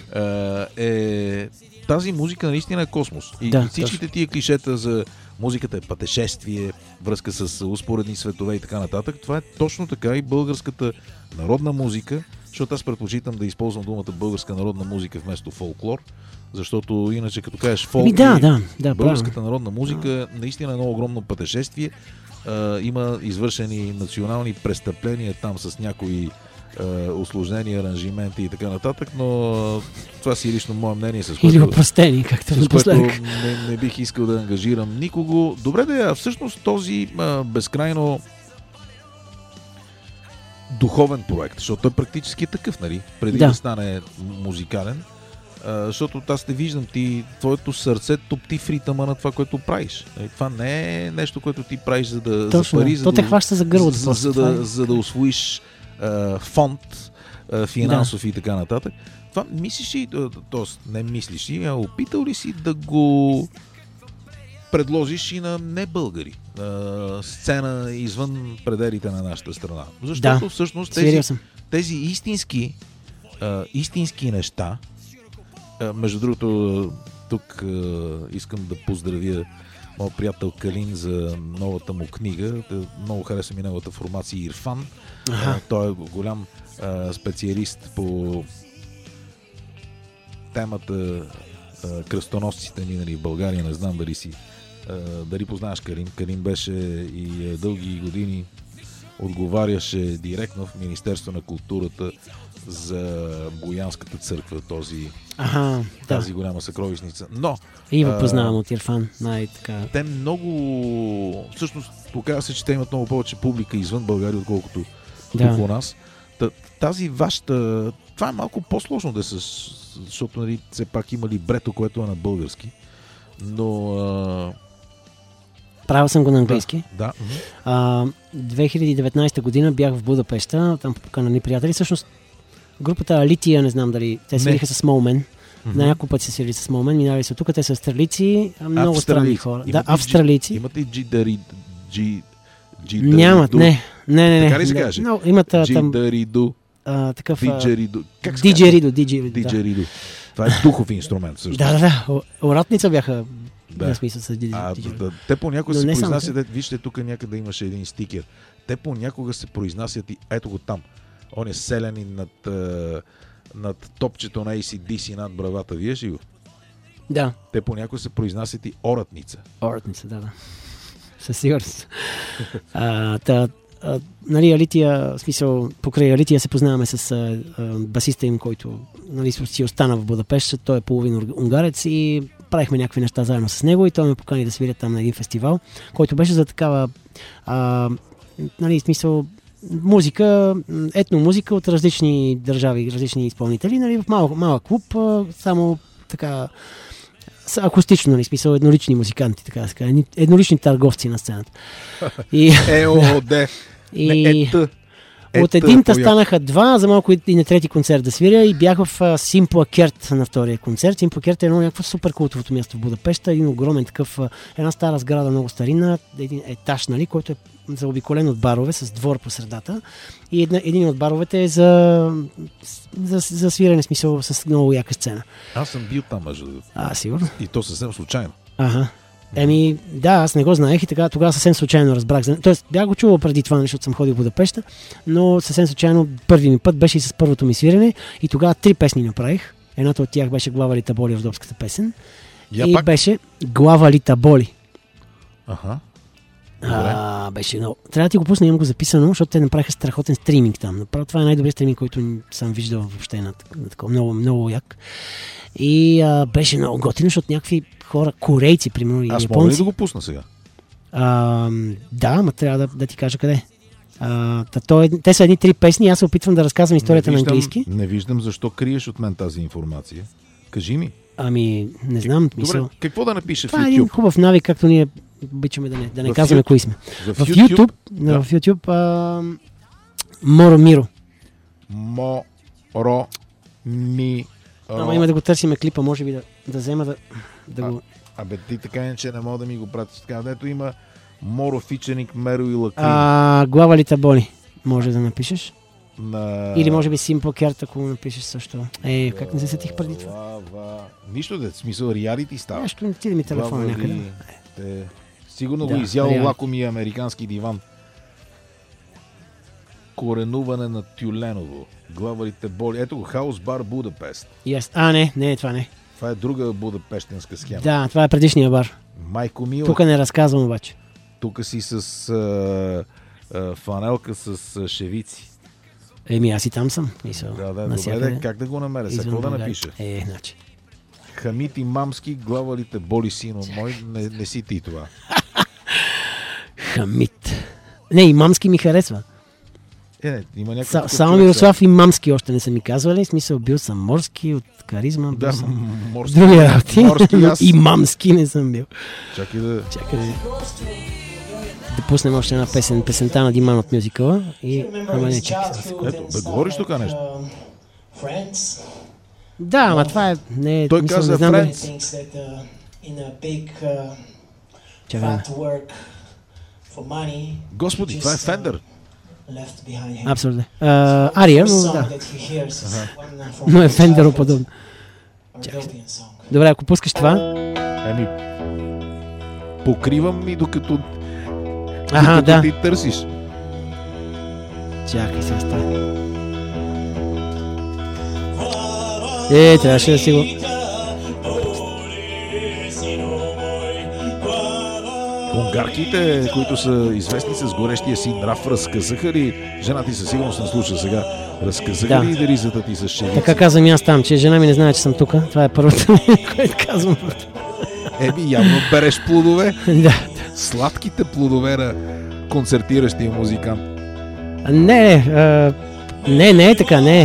тази музика наистина е космос. И всичките тия клишета за музиката е пътешествие, връзка с успоредни светове и така нататък, това е точно така и българската народна музика, защото аз предпочитам да използвам думата българска народна музика вместо фолклор, Защото иначе като кажеш фолк Ами да, българската народна музика наистина е едно огромно пътешествие. Има извършени национални престъпления там с някои усложнени аранжименти и така нататък, но това си лично мое мнение, с Или което, опростени, както с което напоследък. не бих искал да ангажирам никого. Добре да е, всъщност този безкрайно духовен проект, защото той практически е такъв, нали? Преди да стане музикален. Защото аз те виждам, твоето сърце топти в ритъма на това, което правиш. Това не е нещо, което ти правиш за да точно, за пари, то те хваща за гърлото. За да усвоиш фонд финансов и така нататък. Това мислиш ли, т.е. не мислиш ли, а опитал ли си да го предложиш и на небългари? Сцена извън пределите на нашата страна. Защото всъщност тези истински неща, между другото, тук искам да поздравя моят приятел Калин за новата му книга. Много хареса ми неговата формация Ирфан. Той е голям специалист по темата кръстоносците минали в България. Не знам дали познаваш Калин. Калин беше и дълги години отговаряше директно в Министерство на културата за Боянската църква, тази голяма съкровищница. Но и го познавам от Ирфан. Те много... Всъщност, оказва се, че те имат много повече публика извън България, отколкото тук у нас. Тази вашата... Това е малко по-сложно да защото нали, все пак има либрето, което е на български. Но... Правил съм го на английски. Да. 2019 година бях в Будапеща, там поканени приятели. Всъщност групата Алития, не знам дали, те свириха с Smallman. На няколко пъти се свирили с Smallman, минали са тук, те са австралийци, много странни хора. Австралийци. Имат ли Джидариду? Нямат, не. Така ли се каже? Имат Джидариду. Такъв... Диджериду. Това е духов инструмент също. Да. Оратница бяха. Да. Смисъл с те понякога се произнасят, вижте, тук някъде имаше един стикер. Те понякога се произнасят и ето го там. Он е селянин над топчето на ACDC над бравата. Виеш ли го? Да. Те понякога се произнасят и оратница. Оратница, да. Със сигурност. Нали, Алития, в смисъл, покрай Алития се познаваме с басиста им, който нали, си остана в Будапеща. Той е половин унгарец и правихме някакви неща заедно с него и той ме покани да свиря там на един фестивал, който беше за такава нали, смисъл музика, етномузика от различни държави, различни изпълнители, нали, в малък клуб, само така акустично, нали, смисъл еднолични музиканти, така да се каже, еднолични търговци на сцената. От единта станаха два, за малко и на трети концерт да свиря и бях в Симплакерт на втория концерт. Симплакерт е едно някакво супер култовото място в Будапеща, един огромен такъв, една стара сграда, много старинна, един етаж, нали, който е заобиколен от барове с двор по средата и един от баровете е за свирене, смисъл с много яка сцена. Аз съм бил там, между другото. Сигурно. И то съвсем случайно. Да, аз не го знаех и тогава съвсем случайно разбрах. Тоест, бях го чувал преди това, защото съм ходил в Будапеща, но съвсем случайно първи ми път беше и с първото ми свирене и тогава 3 песни направих. Едната от тях беше Глава лита боли, родопската песен. Беше Глава лита боли. Беше много. Трябва да ти го пусна, имам го записано, защото те направиха страхотен стриминг там. Направо това е най-добрият стриминг, който съм виждал въобще на такова много, много як. И беше много готино, защото някакви хора, корейци, примерно, и японци. Аз мога ли да го пусна сега? Да, ма трябва да ти кажа къде. Те са едни 3 песни, аз се опитвам да разказвам историята на английски. Не виждам защо криеш от мен тази информация. Кажи ми. Не знам. Добре, какво да напише в YouTube? Това е един хубав навик, както ние обичаме да не казваме кои сме. В YouTube Моро Миро. Моро Ми. Има да го търсиме клипа, може би да взема да го... Ти така иначе не мога да ми го пратиш. Така, дето има Моро фичеринг Меро и Лакрин. Глава лита боли. Може да напишеш. Или може би Симплакерт, ако напишеш също. Как не се сетих преди това? Нищо да, смисъл, реалити става. Нещо не ти да ми телефона някъде. Сигурно го изял лакомия американски диван. Коренуване на Тюленово. Главарите боли. Ето го, Хаус Бар Будапест. Не, това не. Това е друга будапештенска схема. Да, това е предишния бар. Майко мила, Тук не разказвам обаче. тук си с фланелка с шевици. Аз и там съм. Мисъл, Добре, навсякъде. как да го намеря? Сега Извън какво да България. напиша? Значи. Хамит и мамски, глава ли те боли, сино мой? Не си ти това. Хамит. Не, и Мамски ми харесва. Има някакъв Само Мирослав и Мамски още не са ми казвали. В смисъл, бил съм Морски от Каризма. Да, Бил съм морски. други работи. Морски аз. И Мамски не съм бил. Чакай да... Да пуснем още една песен. Песента на Диман от мюзикъла. Ама не, чакай сега секунда. Ето, бе, говориш тук нещо. Да, ама това е... Не, Той мисъл, каза не знам дали- Чакай. Господи, това е Фендър. Абсолютно. Ария, но да. Но е Фендеро подобно. Добре, ако пускаш това. Еми, покривам ми докато Да. ти търсиш. Чакай се, става. Трябваше да си го... Унгарките, които са известни с горещия си нрав, разказаха ли, жена ти със сигурност не слуша сега, разказаха ли ризата ти с шевици? Така казвам и аз там, че жена ми не знае, че съм тук. Това е първото, което казвам. Еми, явно береш плодове. Да. Сладките плодове на концертиращия музикант. Не е така, не е.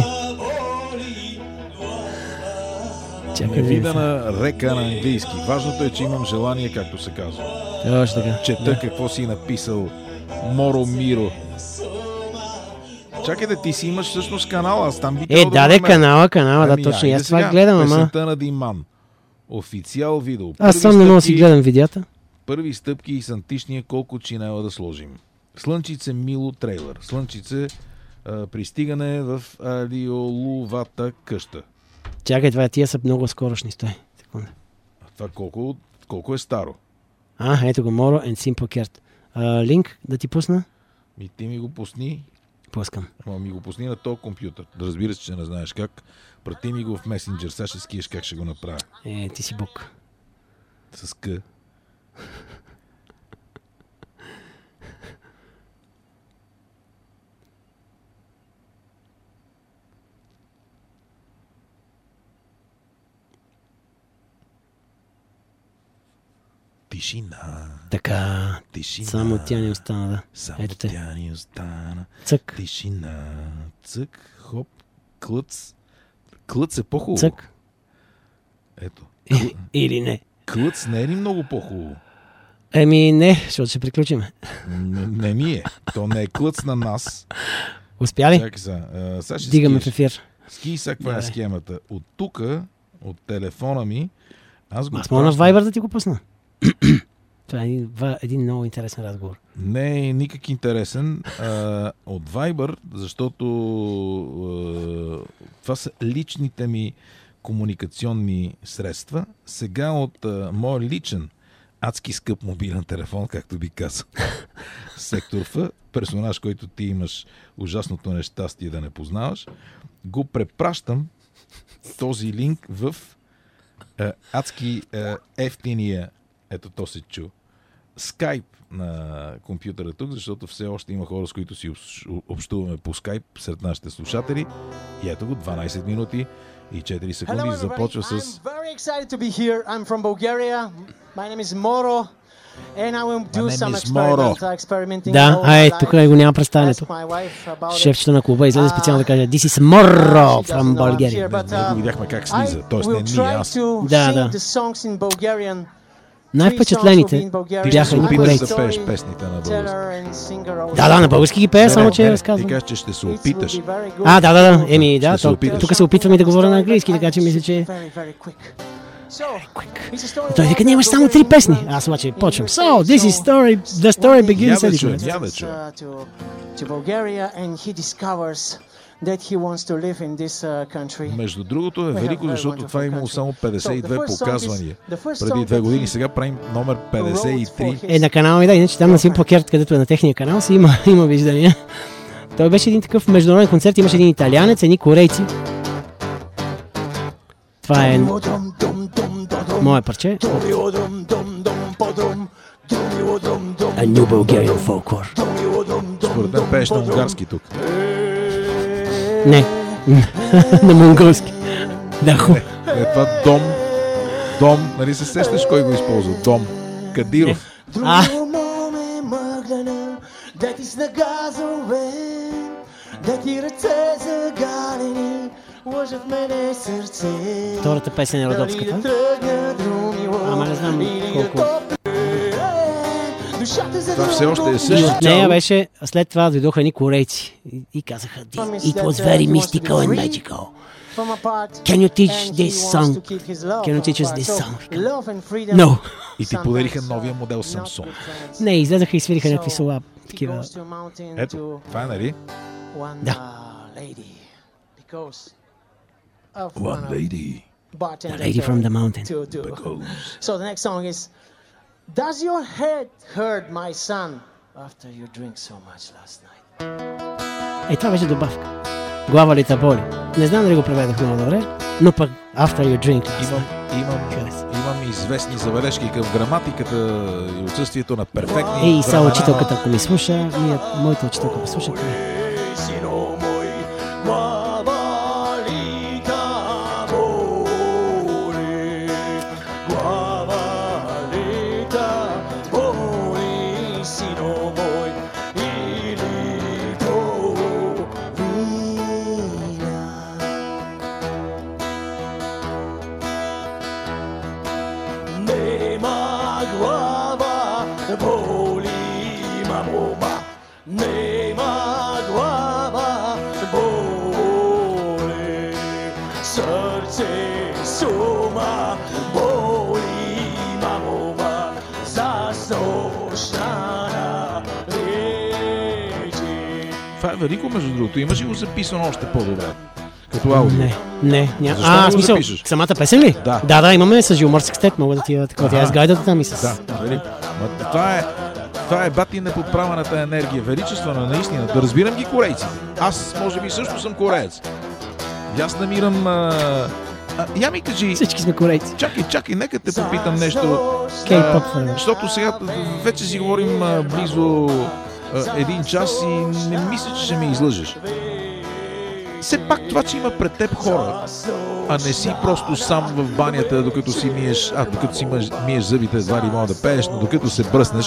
Чакай, Невидена река на английски. Важното е, че имам желание, както се казва. Точно така. Чета какво си написал Моро Миро. Чакайте, ти си имаш всъщност канал, аз там би трябвало да даде го намеря. канала, да, точно. И аз това гледам, ама... Песента на Диман. Официал видео. Аз сам не мога да си гледам видеята. Първи стъпки и с античния колко чинела да сложим. Слънчице Мило трейлър. Слънчице пристигане в Алиолувата къща. Чакай, това тия са много скорошни, стой. Секунда. Това колко е старо? Ето го, Moro and Simple Cat. Линк да ти пусна? Ти ми го пусни. Пускам. Ама ми го пусни на този компютър. Да разбира се, че не знаеш как. Прати ми го в месенджер. Сега ще скиеш как ще го направя. Ти си бук. С К. Тишина. Така. Тишина. Само тя не остана, да. Само Ето те. тя ни остана. Цък. Тишина. Цък. Хоп. Клъц. Клъц е по-хубаво. Цък. Ето. Или не. Клъц не е ли много по-хубаво? Не, защото ще приключим. Не ми е. То не е клъц на нас. Успя ли? Чакай сега ще Дигаме в скиеш. ефир. Ски сега каква е схемата. От тук, от телефона ми, аз го Аз мога на Viber да ти го пусна. Това е един много интересен разговор. Не е никак интересен от Viber, защото това са личните ми комуникационни средства. Сега от мой личен адски скъп мобилен телефон, както би казал Сектор Ф, персонаж, който ти имаш ужасното нещастие да не познаваш, го препращам този линк в адски ефтиния, ето то се чу, скайп на компютъра тук, защото все още има хора, с които си общуваме по скайп сред нашите слушатели. И ето го, 12 минути и 4 секунди започва с... I'm very excited to be here. I'm from Bulgaria. My name is Moro. And I will do some experimenting. Да, тук го няма представянето. Шефчето на клуба излезе специално да каже This is Moro from Bulgaria. Го видяхме как слиза, т.е. не ние, аз. Да. Най-впечатлените бяха едни корейци. Да запееш песните на български. Да, на български ги пея, само че разказвам. Ти кажеш, че ще се опиташ. Да. Тук се опитвам и да говоря на английски, така че мисля, че... Той вика, нямаш само 3 песни. Аз обаче почвам. So, this is story, the story begins. Я да чуем. That he wants to live in this country. Между другото е велико, защото това е имало само 52 показвания. Преди 2 години, сега правим номер 53. На канала ми, да, иначе там на Simple Cat, където е на техния канал, си има виждания. Той беше един такъв международен концерт, имаше един италианец, едни корейци. Това е мое парче. A new Bulgarian folklore. Според мен пееш на унгарски тук. Не, на монголски. Да, хубаво. Това Дом, нали се сещаш кой го използва? Дом. Кадиров. Да ти с нагазовен, да ти ръце загалени, лъжа в мене сърце. Втората песен е родопската. Ама не знам колко. Това все още е И също. от нея беше, след това дойдоха едни корейци и казаха It was very mystical and magical. Can you teach this song? Can you teach us this song? No. И ти подариха новия модел Samsung. Не, излезаха и свириха някакви слова. Такива. Ето, това е, нали? Да. One lady. The lady from the mountain. So the next song is Does your head hurt, my son, after you drink so much last night? Това беше добавка. Глава ли те боли? Не знам дали го преведох много добре, но пък After you drink last night. Имам известни забележки към граматиката и отсъствието на перфектни. И сега учителката, ако ми слуша, моята учителка ме слуша. Това е велико, между другото. Имаш ли го записано още по-добре? Като аудио? Не. Защо не го смисъл, запишеш? самата песен ли? Да. Имаме с Жилмар Секстет, мога да ти я такова. Тя е с гайдата там и с... Да. Това е бати неподправената енергия. Величествена, наистина. Да разбирам ги корейци. Аз, може би, също съм кореец. И аз намирам... Я ми кажи... Всички сме корейци. Чакай, нека те попитам нещо. K-pop. Защото сега вече си говорим близо 1 час и не мисля, че ще ме излъжеш. Все пак това, че има пред теб хора, а не си просто сам в банята, докато си миеш зъбите, едва ли мога да пееш, но докато се бръснеш.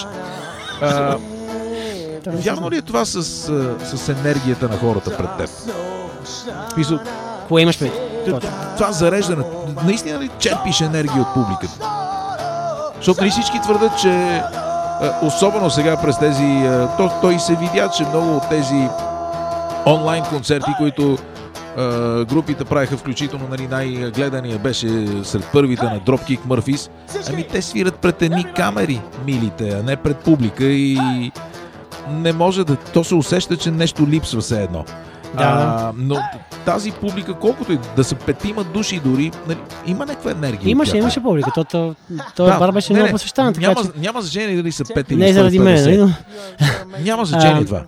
Вярно ли е това с енергията на хората пред теб? Кое имаш пред? Това зареждане. Наистина ли черпиш енергия от публиката? Защото нали всички твърдят, че особено сега през тези... Той се видя, че много от тези онлайн концерти, които групите правиха, включително нали, най-гледания беше сред първите на Dropkick Murphys, те свират пред едни камери, милите, а не пред публика и не може да... То се усеща, че нещо липсва все едно. Но тази публика, колкото и да са 5 души дори, нали, има някаква енергия. Имаше публика. Той бар беше много посвещан. Няма значение дали са 5 или 150. Не заради мен, Няма значение това.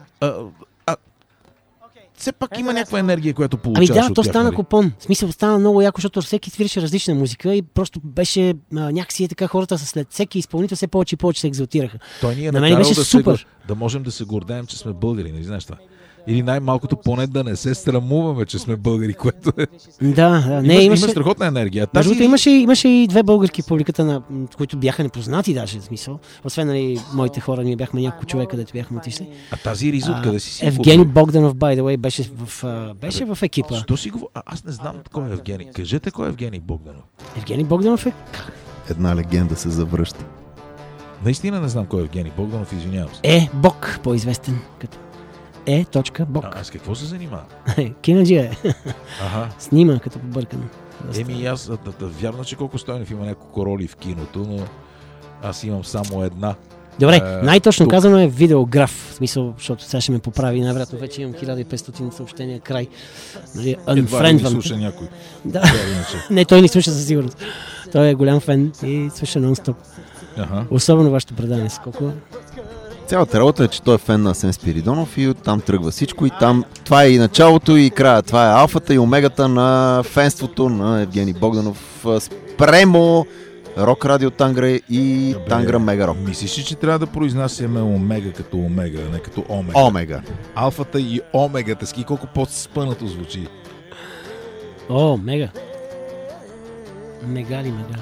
Все пак има някаква енергия, която получаваш от тях. То стана купон. В смисъл, стана много яко, защото всеки свиреше различна музика и просто беше някакси така хората след всеки изпълнител все повече и повече се екзалтираха. Той ни е накарал да можем да се гордеем, че сме българи, не знаеш това. Или най-малкото поне да не се срамуваме, че сме българи, което е... Има страхотна енергия. Имаше и 2 българки в публиката, които бяха непознати даже, в смисъл. Освен нали, моите хора, ние бяхме няколко човека, където бяхме отишли. А тази Риза откъде си? Евгений Богданов, by the way, беше в екипа. Що си го... Аз не знам кой е Евгений. Кажете кой е Евгений Богданов. Евгений Богданов е... Една легенда се завръща. Наистина не знам кой е Евгений Богданов, извинявам се. Бог, по-известен като Бог. А с какво се занимава? Кинаджия е. Снима като побъркан. Аз вярно, че колко Стойнев има няколко роли в киното, но аз имам само една. Добре, най-точно казано е видеограф. В смисъл, защото сега ще ме поправи. Най-вероятно вече имам 1500 съобщения край. Нали, едва ли ми слуша някой. Да. Не, той ни слуша със сигурност. Той е голям фен и слуша нон-стоп. Особено вашето предание. Сколко Цялата работа е, че той е фен на Асен Спиридонов и оттам тръгва всичко и там това е и началото и края. Това е алфата и омегата на фенството на Евгений Богданов спремо Рок Радио Тангра и Тангра Мега Рок. Мислиш ли, че трябва да произнасяме омега като омега, не като омега? Омега. Алфата и омегата, ски колко по-спънато звучи. О, мега. Мега ли, мега.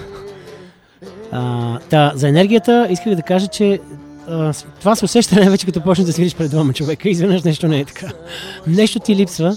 За енергията исках да кажа, че това се усеща най-вече като почнеш да свириш пред двама човека. Изведнъж нещо не е така. Нещо ти липсва.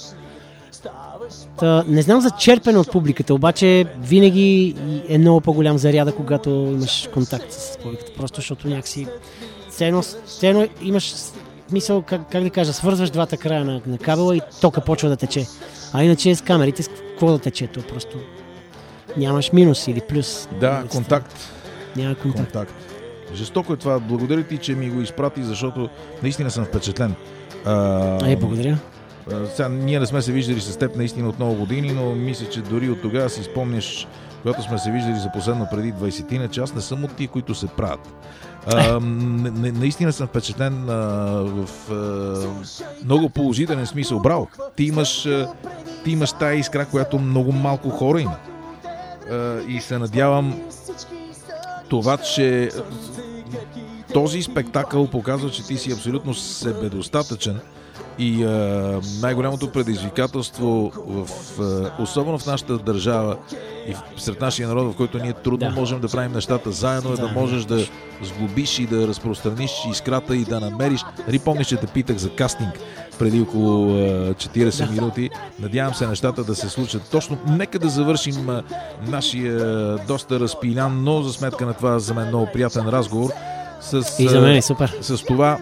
Не знам за черпене от публиката, обаче винаги е много по-голям заряда, когато имаш контакт с публиката. Просто защото някакси ценно имаш мисъл, как да кажа, свързваш двата края на кабела и тока почва да тече. А иначе с камерите, с какво да тече? То просто нямаш минус или плюс. Да, контакт. Няма контакт. Жестоко е това. Благодаря ти, че ми го изпрати, защото наистина съм впечатлен. Благодаря. Сега ние не сме се виждали с теб наистина от много години, но мисля, че дори от тогава си спомняш, когато сме се виждали за последно преди 20-тина, че аз не съм от тия, които се правят. Наистина съм впечатлен в много положителен смисъл. Браво! Ти имаш тая искра, която много малко хора има. И се надявам това, че този спектакъл показва, че ти си абсолютно себедостатъчен и най-голямото предизвикателство особено в нашата държава и сред нашия народ, в който ние трудно можем да правим нещата заедно, е да можеш да сглобиш и да разпространиш искрата и да намериш. Нали помниш, че те питах за кастинг преди около 40 минути. Надявам се нещата да се случат точно. Нека да завършим нашия доста разпилян, но за сметка на това за мен много приятен разговор и за мен е супер. С това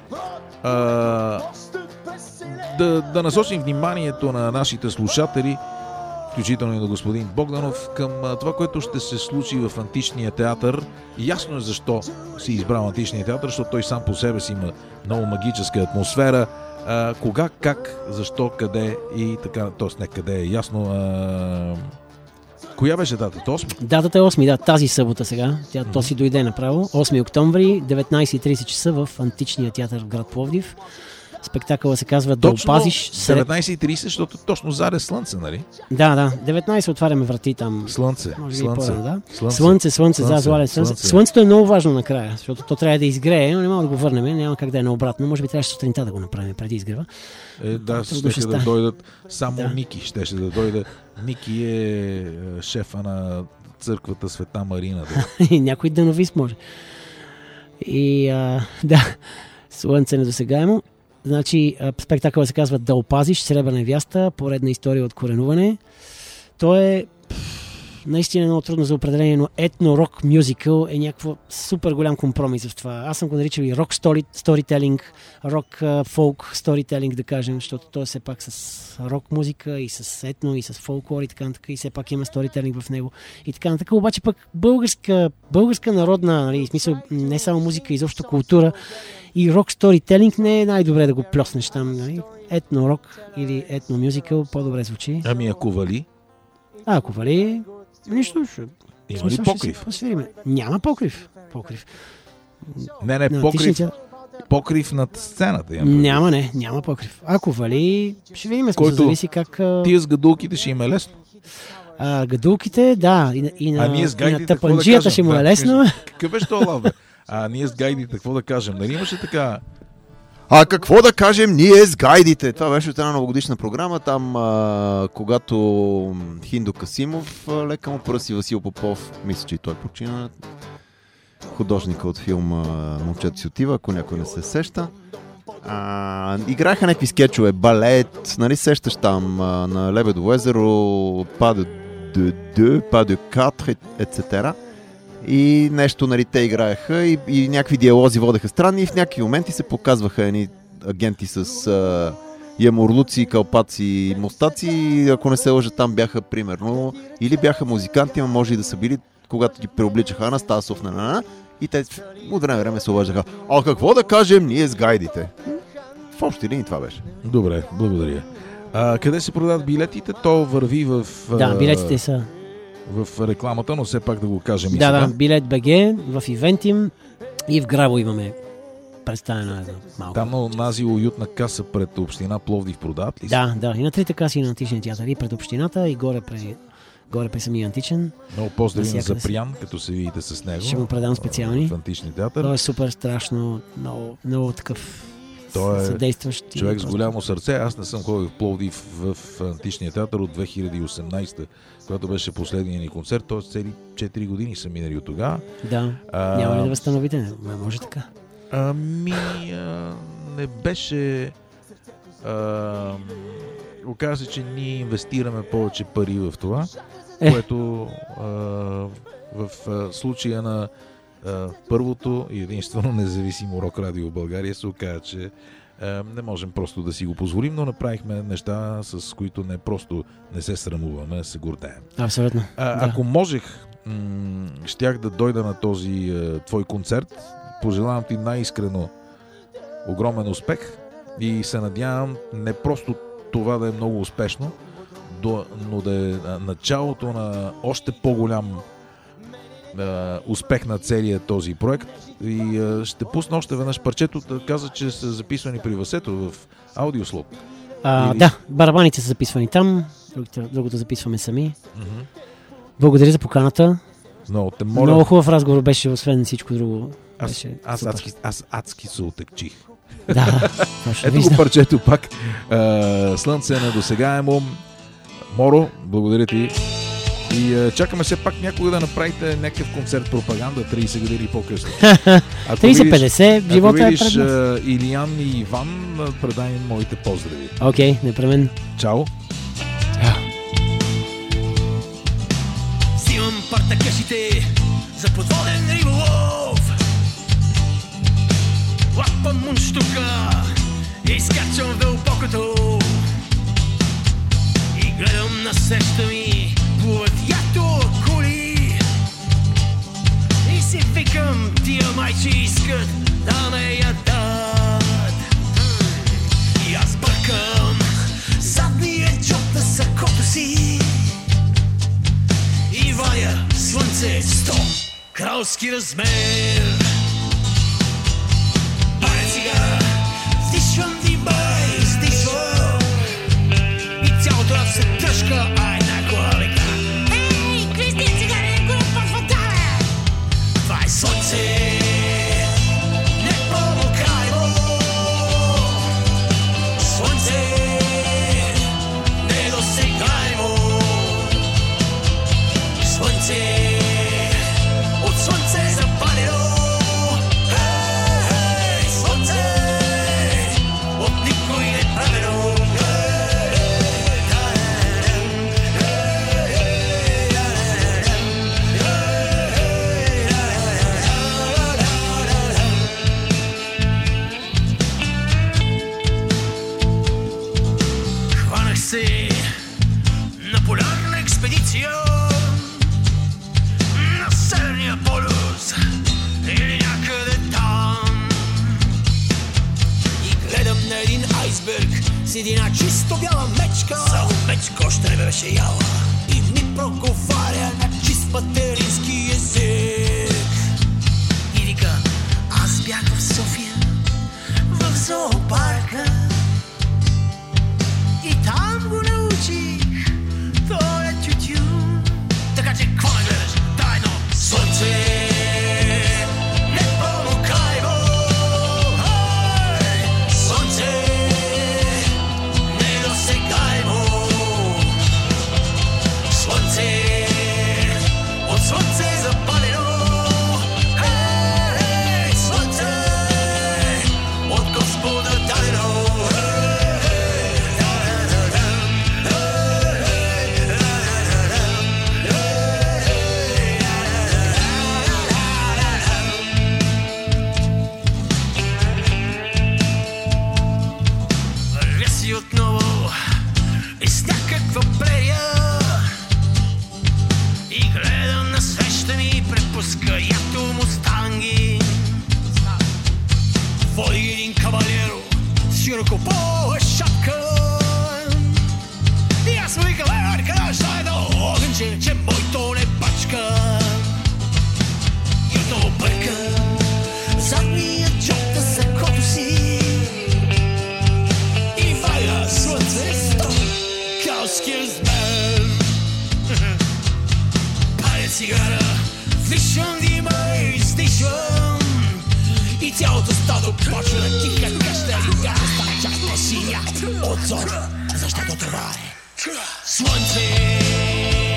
да насочим вниманието на нашите слушатели, включително и на господин Богданов, към това, което ще се случи в Античния театър. Ясно е защо си избрал Античния театър, защото той сам по себе си има много магическа атмосфера. Кога, как, защо, къде и така, т.е. не къде е ясно. Коя беше датата? 8? Датата е 8, да, тази събота сега. То си дойде направо. 8 октомври, 19:30 часа в Античния театър в град Пловдив. Спектакъла се казва Да опазиш... 19:30, защото точно заре слънце, нали? Да, 19 отваряме врати там. Слънце. Слънце, злален слънце. Слънцето е много важно накрая, защото то трябва да изгрее, но не мога да го върнем, няма как да е наобратно. Може би трябваше сутринта да го направим преди изгрева. Щеше да дойдат само Ники. Щеше да дойде. Ники е шефа на църквата Света Марина. Някой дановист може. И слънце недосегаемо. Значи, спектакъл се казва Да опазиш, Сребърна невяста, поредна история от коренуване. То е наистина много трудно за определение, но етно-рок мюзикъл е някакво супер голям компромис в това. Аз съм го наричал и рок сторителинг, рок фолк сторителинг, да кажем, защото то е все пак с рок музика и с етно, и с фолклор и така нататък, и все пак има сторителинг в него и така нататък. Обаче пък българска народна, нали, в смисъл не само музика, изобщо култура и рок сторителинг не е най-добре да го плеснеш там, нали? Етно-рок или етно-мюзикъл по-добре звучи. Ами ако вали? Ако вали, нищо. Има ли покрив? Няма покрив. Не, покрив над сцената. Няма покрив. Ако вали, ще видим, зависи как... Тия с гадулките ще им е лесно. Гадулките, да, и на тъпанджията ще му е лесно. Какъв беше това лав, бе? Ние с гайдите, какво да кажем? Нали имаше така... Какво да кажем ние с гайдите? Това беше от една новогодишна програма. Там, когато Хиндо Касимов лека му пръси, Васил Попов, мисля, че и той почина, художника от филма Момчето си отива, ако някой не се сеща. Играха някакви скетчове, балет, нали сещаш там на Лебедово езеро, Па де 4, etc. И нещо, нали, те играеха и някакви диалози водеха странни и в някакви моменти се показваха едни агенти с ямурлуци, калпаци и мустаци и ако не се лъжа там бяха примерно или бяха музиканти, а може и да са били, когато ги преобличаха Анастасов и те от време се обаждаха: какво да кажем ние с гайдите? В общи линии това беше. Добре, благодаря. Къде се продават билетите? То върви в... Да, билетите са в рекламата, но все пак да го кажем и сега. Да, Билет БГ, в Ивентим и в Грабо имаме представена малко. Там на онази уютна каса пред община Пловдив продават ли се? Да, и на трите каси на Античния театър, и пред общината, и горе при самия Античен. Много поздрави на Навсякъде Запрян, като се видите с него. Ще му предам специални. В Античния театър. Той е супер страшно, много такъв Той е съдействащ. човек с голямо сърце. Аз не съм ходил в Пловдив в Античния театър от 2018, когато беше последния ни концерт. Т.е. цели 4 години са минали от тогава. Да, няма ли да възстановите? Не може така. Не беше... Оказа се, че ние инвестираме повече пари в това, което в случая на първото и единствено независимо рок радио в България се оказа, че не можем просто да си го позволим, но направихме неща, с които не просто не се срамуваме, а се гордеем. Абсолютно. Ако можех, щях да дойда на този твой концерт. Пожелавам ти най-искрено огромен успех и се надявам не просто това да е много успешно, но да е началото на още по-голям успех на целия този проект. И ще пусна още веднъж парчето. Да каза, че са записвани при Васето в аудиослот. Да, барабаните са записвани там, другото записваме сами. Благодаря за поканата. Много те моля. Много хубав разговор беше, освен всичко друго. Аз адски се отекчих. Да, ето го парчето пак. Слънце на досегаемо. Моро, благодаря ти. И чакаме все пак някога да направите някакъв концерт пропаганда 30 години по-късно. 30-50, живота е пред нас. Илиян и Иван, предай им моите поздрави. Окей, непременно. Чао. Взимам партакъшите за подводен риболов. Лапам мунштука и изкачвам в дълбокото. И гледам насреща ми плуват ято кули. И си викам, тия майчи искат да ме ядат. И аз бъркам задния джоб на сакото си. И ваня слънце 100 кралски размер. Паря сега, стишвам диба и стишвам. И цялото рад се тръжка, а една кола века: ей, Кристин, сега не го подводавя. Това е слънце, непомокаемо. Слънце, недосегаемо. Слънце, от слънце запалено. Слънце, от никой не правено. Хванах се на полярна експедиция на Северния полюс или някъде там. И гледам на един айсберг с една чисто бяла мечка. Само мечка още не беше яла и ми проговаря на чист матерински език. И вика: аз бях в София, в зоопарка, и там го научих тоя тютю. Така че какво ме гледаш? Дай едно слънце, непомокаемо. Слънце, недосегаемо. Слънце, от слънце запалено. Почва да тиха къща и газа, чак те синя отзор, защото това е слънце.